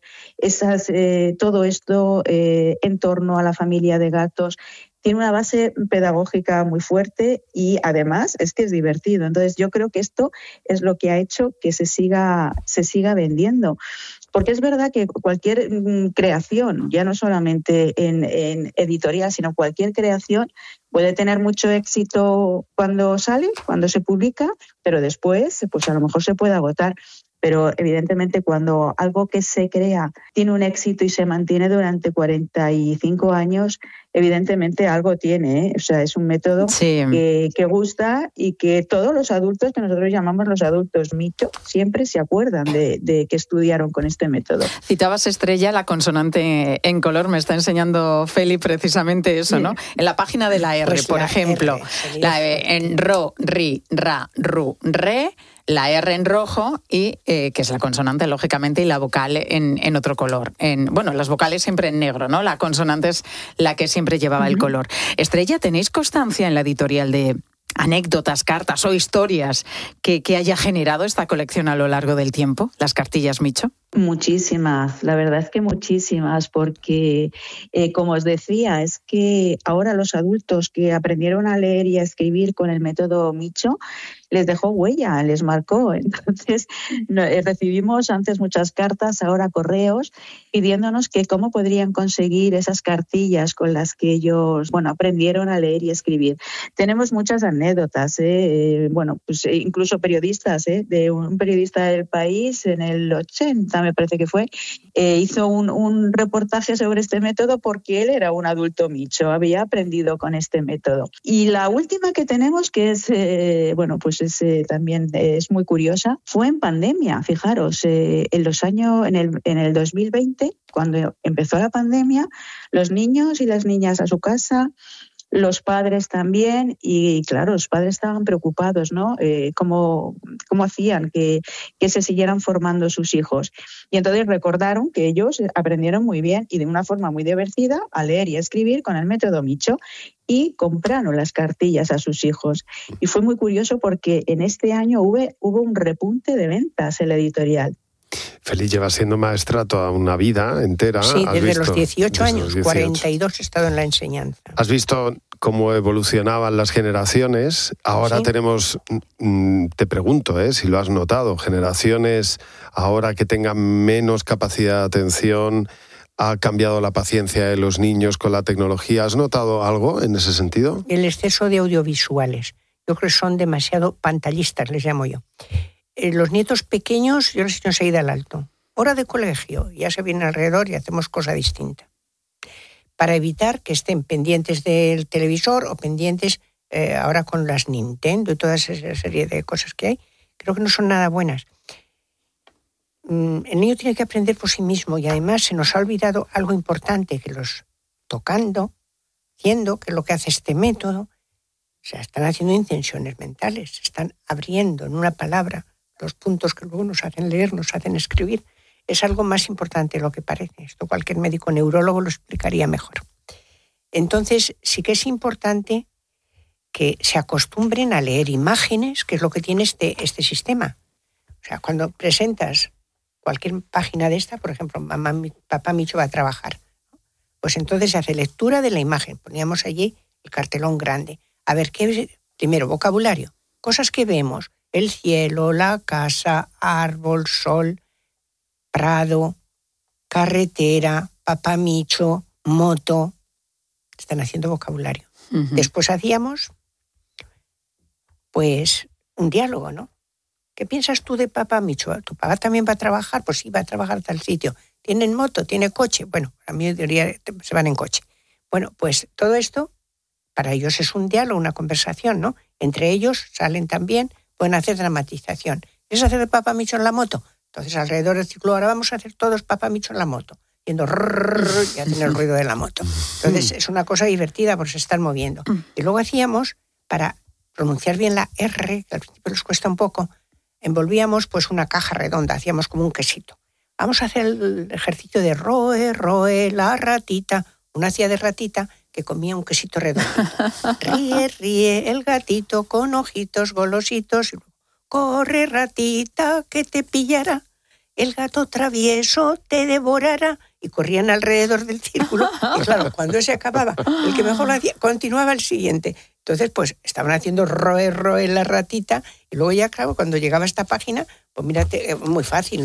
[SPEAKER 3] todo esto en torno a la familia de gatos, tiene una base pedagógica muy fuerte y además es que es divertido. Entonces yo creo que esto es lo que ha hecho que se siga vendiendo. Porque es verdad que cualquier creación, ya no solamente en editorial, sino cualquier creación, puede tener mucho éxito cuando sale, cuando se publica, pero después pues a lo mejor se puede agotar. Pero evidentemente cuando algo que se crea tiene un éxito y se mantiene durante 45 años, evidentemente algo tiene, ¿eh? O sea, es un método que gusta y que todos los adultos, que nosotros llamamos los adultos mito, siempre se acuerdan de que estudiaron con este método.
[SPEAKER 21] Citabas, Estrella, la consonante en color. Me está enseñando Feli precisamente eso, ¿no? En la página de la R, pues por ejemplo, en ro, ri, ra, ru, re, la R en rojo y que es la consonante, lógicamente, y la vocal en otro color. Bueno, las vocales siempre en negro, ¿no? La consonante es la que siempre llevaba el color. Estrella, ¿tenéis constancia en la editorial de anécdotas, cartas o historias que haya generado esta colección a lo largo del tiempo, las cartillas Micho?
[SPEAKER 3] Muchísimas, la verdad es que muchísimas, porque como os decía, es que ahora los adultos que aprendieron a leer y a escribir con el método Micho les dejó huella, les marcó. Entonces recibimos antes muchas cartas, ahora correos, pidiéndonos que cómo podrían conseguir esas cartillas con las que ellos aprendieron a leer y escribir. Tenemos muchas anécdotas, pues incluso periodistas, de un periodista del País en el 80, me parece que fue, hizo un reportaje sobre este método porque él era un adulto Micho, había aprendido con este método. Y la última que tenemos, que es, también es muy curiosa, fue en pandemia. Fijaros, en el 2020, cuando empezó la pandemia, los niños y las niñas a su casa, los padres también, y claro, los padres estaban preocupados, ¿no? ¿Cómo hacían que se siguieran formando sus hijos? Y entonces recordaron que ellos aprendieron muy bien y de una forma muy divertida a leer y a escribir con el método Micho, y compraron las cartillas a sus hijos. Y fue muy curioso porque en este año hubo un repunte de ventas en la editorial.
[SPEAKER 22] Feliz, lleva siendo maestra toda una vida entera.
[SPEAKER 2] Sí, desde los 18 años, 42 he estado en la enseñanza.
[SPEAKER 22] Has visto cómo evolucionaban las generaciones. Ahora tenemos, te pregunto, si lo has notado, generaciones ahora que tengan menos capacidad de atención. ¿Ha cambiado la paciencia de los niños con la tecnología? ¿Has notado algo en ese sentido?
[SPEAKER 2] El exceso de audiovisuales. Yo creo que son demasiado pantallistas, les llamo yo. Los nietos pequeños, yo les enseño enseguida al alto. Hora de colegio, ya se vienen alrededor y hacemos cosa distinta. Para evitar que estén pendientes del televisor o pendientes ahora con las Nintendo y toda esa serie de cosas que hay, creo que no son nada buenas. El niño tiene que aprender por sí mismo y además se nos ha olvidado algo importante, que los tocando, haciendo, que es lo que hace este método, o sea, están haciendo intenciones mentales, están abriendo en una palabra los puntos que luego nos hacen leer, nos hacen escribir. Es algo más importante de lo que parece. Esto cualquier médico neurólogo lo explicaría mejor. Entonces, sí que es importante que se acostumbren a leer imágenes, que es lo que tiene este sistema. O sea, cuando presentas cualquier página de esta, por ejemplo, papá Micho va a trabajar, pues entonces se hace lectura de la imagen. Poníamos allí el cartelón grande. A ver, primero, vocabulario. Cosas que vemos. El cielo, la casa, árbol, sol, prado, carretera, papá Micho, moto. Están haciendo vocabulario. Uh-huh. Después hacíamos, pues, un diálogo, ¿no? ¿Qué piensas tú de papá Micho? ¿Tu papá también va a trabajar? Pues sí, va a trabajar a tal sitio. ¿Tienen moto? ¿Tiene coche? Bueno, a mí diría se van en coche. Bueno, pues todo esto para ellos es un diálogo, una conversación, ¿no? Entre ellos salen también, pueden hacer dramatización. ¿Quieres hacer de papá Micho en la moto? Entonces alrededor del ciclo ahora vamos a hacer todos papá Micho en la moto. Yendo y hacen el ruido de la moto. Entonces es una cosa divertida porque se están moviendo. Y luego hacíamos, para pronunciar bien la R, que al principio les cuesta un poco, envolvíamos pues una caja redonda, hacíamos como un quesito. Vamos a hacer el ejercicio de roe, la ratita. Una hacía de ratita que comía un quesito redondo. Ríe, el gatito con ojitos golositos. Corre, ratita, que te pillará. El gato travieso te devorará. Y corrían alrededor del círculo. Y claro, cuando ese acababa, el que mejor lo hacía, continuaba el siguiente. Entonces, pues, estaban haciendo roe la ratita. Y luego ya, claro, cuando llegaba a esta página, pues mírate, muy fácil, ¿no?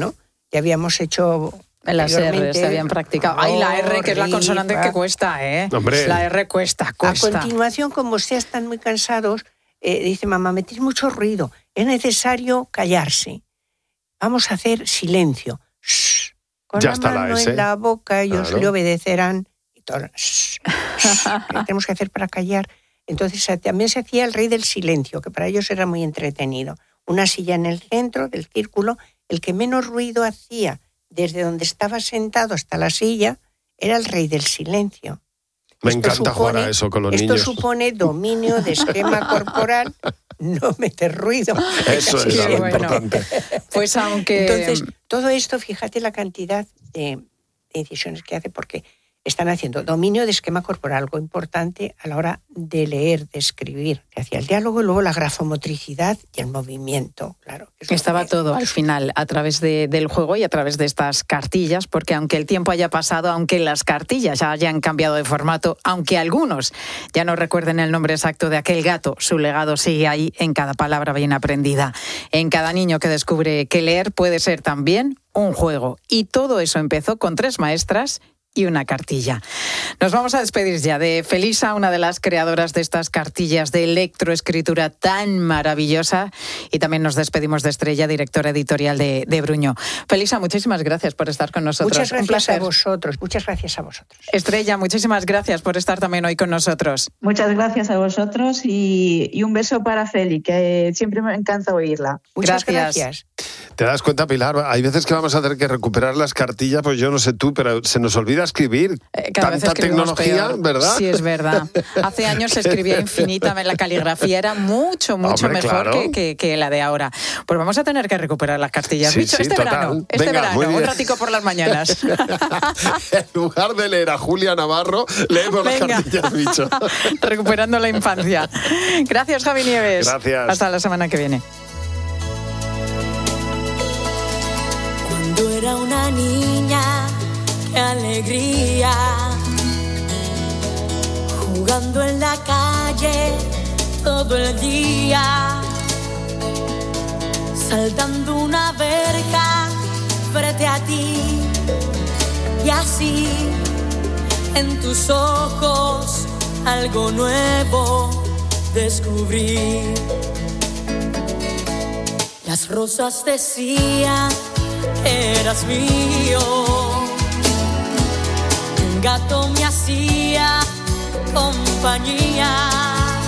[SPEAKER 2] Ya habíamos hecho...
[SPEAKER 21] Las R se habían practicado. Ay, la R, que es la consonante que cuesta, ¿eh?
[SPEAKER 22] Hombre.
[SPEAKER 21] La R cuesta.
[SPEAKER 2] A continuación, como ustedes están muy cansados, dice mamá, metéis mucho ruido, es necesario callarse. Vamos a hacer silencio. Shh. Con
[SPEAKER 22] Ya
[SPEAKER 2] la
[SPEAKER 22] está la
[SPEAKER 2] mano
[SPEAKER 22] S.
[SPEAKER 2] en la boca, ellos
[SPEAKER 22] Claro.
[SPEAKER 2] le obedecerán. Y todo. Shh. ¿Qué tenemos que hacer para callar? Entonces también se hacía el rey del silencio, que para ellos era muy entretenido. Una silla en el centro del círculo, el que menos ruido hacía desde donde estaba sentado hasta la silla, era el rey del silencio.
[SPEAKER 22] Me encanta jugar a eso con los niños.
[SPEAKER 2] Esto supone dominio de esquema corporal, no meter ruido.
[SPEAKER 22] Eso es lo
[SPEAKER 21] bueno.
[SPEAKER 22] importante.
[SPEAKER 21] Pues aunque...
[SPEAKER 2] Entonces, todo esto, fíjate la cantidad de incisiones que hace, porque están haciendo dominio de esquema corporal, algo importante a la hora de leer, de escribir. Se hacía el diálogo y luego la grafomotricidad y el movimiento, claro.
[SPEAKER 21] Estaba todo al final a través del juego y a través de estas cartillas, porque aunque el tiempo haya pasado, aunque las cartillas ya hayan cambiado de formato, aunque algunos ya no recuerden el nombre exacto de aquel gato, su legado sigue ahí en cada palabra bien aprendida. En cada niño que descubre que leer puede ser también un juego. Y todo eso empezó con 3 maestras y una cartilla. Nos vamos a despedir ya de Felisa, una de las creadoras de estas cartillas de electroescritura tan maravillosa, y también nos despedimos de Estrella, directora editorial de Bruño. Felisa, muchísimas gracias por estar con nosotros.
[SPEAKER 2] Muchas gracias
[SPEAKER 21] un placer.
[SPEAKER 2] a vosotros, muchas gracias a vosotros.
[SPEAKER 21] Estrella, muchísimas gracias por estar también hoy con nosotros.
[SPEAKER 3] Muchas gracias a vosotros y un beso para Feli, que siempre me encanta oírla.
[SPEAKER 2] Muchas gracias.
[SPEAKER 22] ¿Te das cuenta, Pilar? Hay veces que vamos a tener que recuperar las cartillas, pues yo no sé tú, pero se nos olvida escribir.
[SPEAKER 21] Cada vez
[SPEAKER 22] Tanta
[SPEAKER 21] escribimos
[SPEAKER 22] tecnología,
[SPEAKER 21] peor.
[SPEAKER 22] ¿verdad?
[SPEAKER 21] Sí, es verdad. Hace años se escribía infinitamente, la caligrafía era mucho
[SPEAKER 22] Hombre,
[SPEAKER 21] mejor
[SPEAKER 22] claro.
[SPEAKER 21] que la de ahora. Pues vamos a tener que recuperar las cartillas.
[SPEAKER 22] Sí,
[SPEAKER 21] Bicho,
[SPEAKER 22] sí,
[SPEAKER 21] este
[SPEAKER 22] total.
[SPEAKER 21] verano,
[SPEAKER 22] muy bien.
[SPEAKER 21] un ratico por las mañanas.
[SPEAKER 22] En lugar de leer a Julia Navarro, leemos las
[SPEAKER 21] Venga.
[SPEAKER 22] cartillas, bicho.
[SPEAKER 21] Recuperando la infancia. Gracias, Javi Nieves.
[SPEAKER 22] Gracias.
[SPEAKER 21] Hasta la semana que viene.
[SPEAKER 4] Cuando era una niña, qué alegría, jugando en la calle todo el día, saltando una verja frente a ti, y así en tus ojos algo nuevo descubrí. Las rosas decían eras mío, un gato me hacía compañía.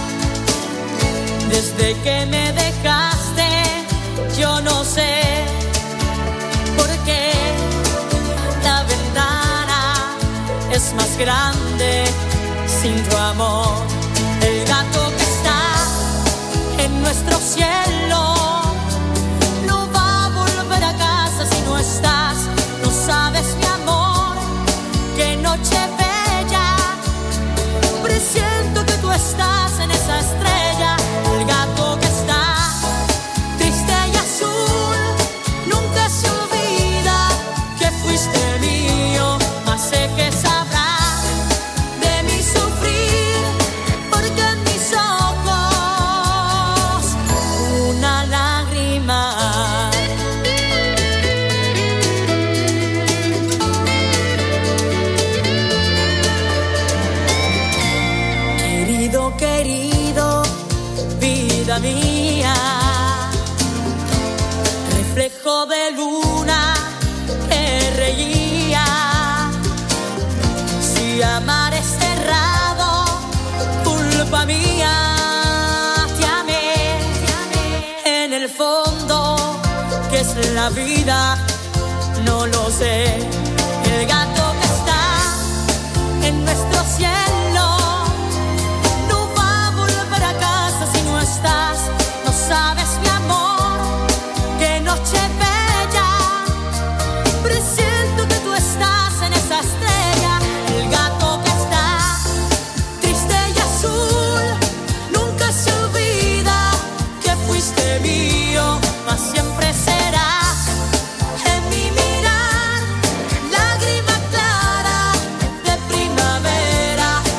[SPEAKER 4] Desde que me dejaste, yo no sé por qué la ventana es más grande sin tu amor. El gato que está en nuestro cielo no va a volver a casa si no estás. No sabes, mi amor, qué noche bella, presiento que tú estás en esa estrella. El gato que está triste y azul nunca se olvida que fuiste mío, mas sé que sabrá de mi sufrir, porque en mis ojos una lágrima. Querido, querido, vida mía, reflejo de luna que reía. Si amar es cerrado, culpa mía, te amé. En el fondo, ¿qué es la vida? No lo sé. El gato que está en nuestro cielo no va a volver a casa si no estás. No sabes, mi amor, qué noche bella, presiento que tú estás en esa estrella. El gato que está triste y azul nunca se olvida que fuiste mío, mas siempre serás en mi mirar lágrima clara de primavera.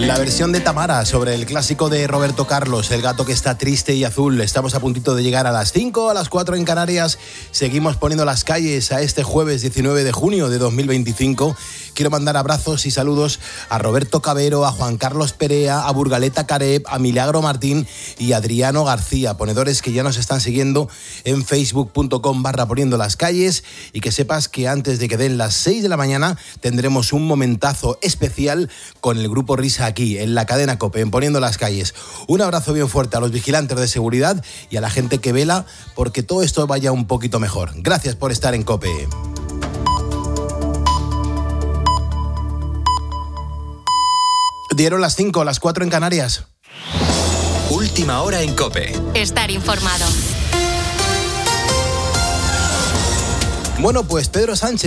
[SPEAKER 17] La versión de Tamara sobre el clásico de Roberto Carlos, El gato que está triste y azul. Estamos a puntito de llegar a las 5, a las 4 en Canarias. Seguimos poniendo las calles a este jueves 19 de junio de 2025. Quiero mandar abrazos y saludos a Roberto Cabero, a Juan Carlos Perea, a Burgaleta Carep, a Milagro Martín y a Adriano García, ponedores que ya nos están siguiendo en facebook.com/poniendo las calles, y que sepas que antes de que den las 6 de la mañana tendremos un momentazo especial con el grupo Risa aquí, en la cadena COPE, en Poniendo las Calles. Un abrazo bien fuerte a los vigilantes de seguridad y a la gente que vela porque todo esto vaya un poquito mejor. Gracias por estar en COPE. Dieron las 5, las 4 en Canarias.
[SPEAKER 6] Última hora en COPE.
[SPEAKER 7] Estar informado.
[SPEAKER 17] Bueno, pues Pedro Sánchez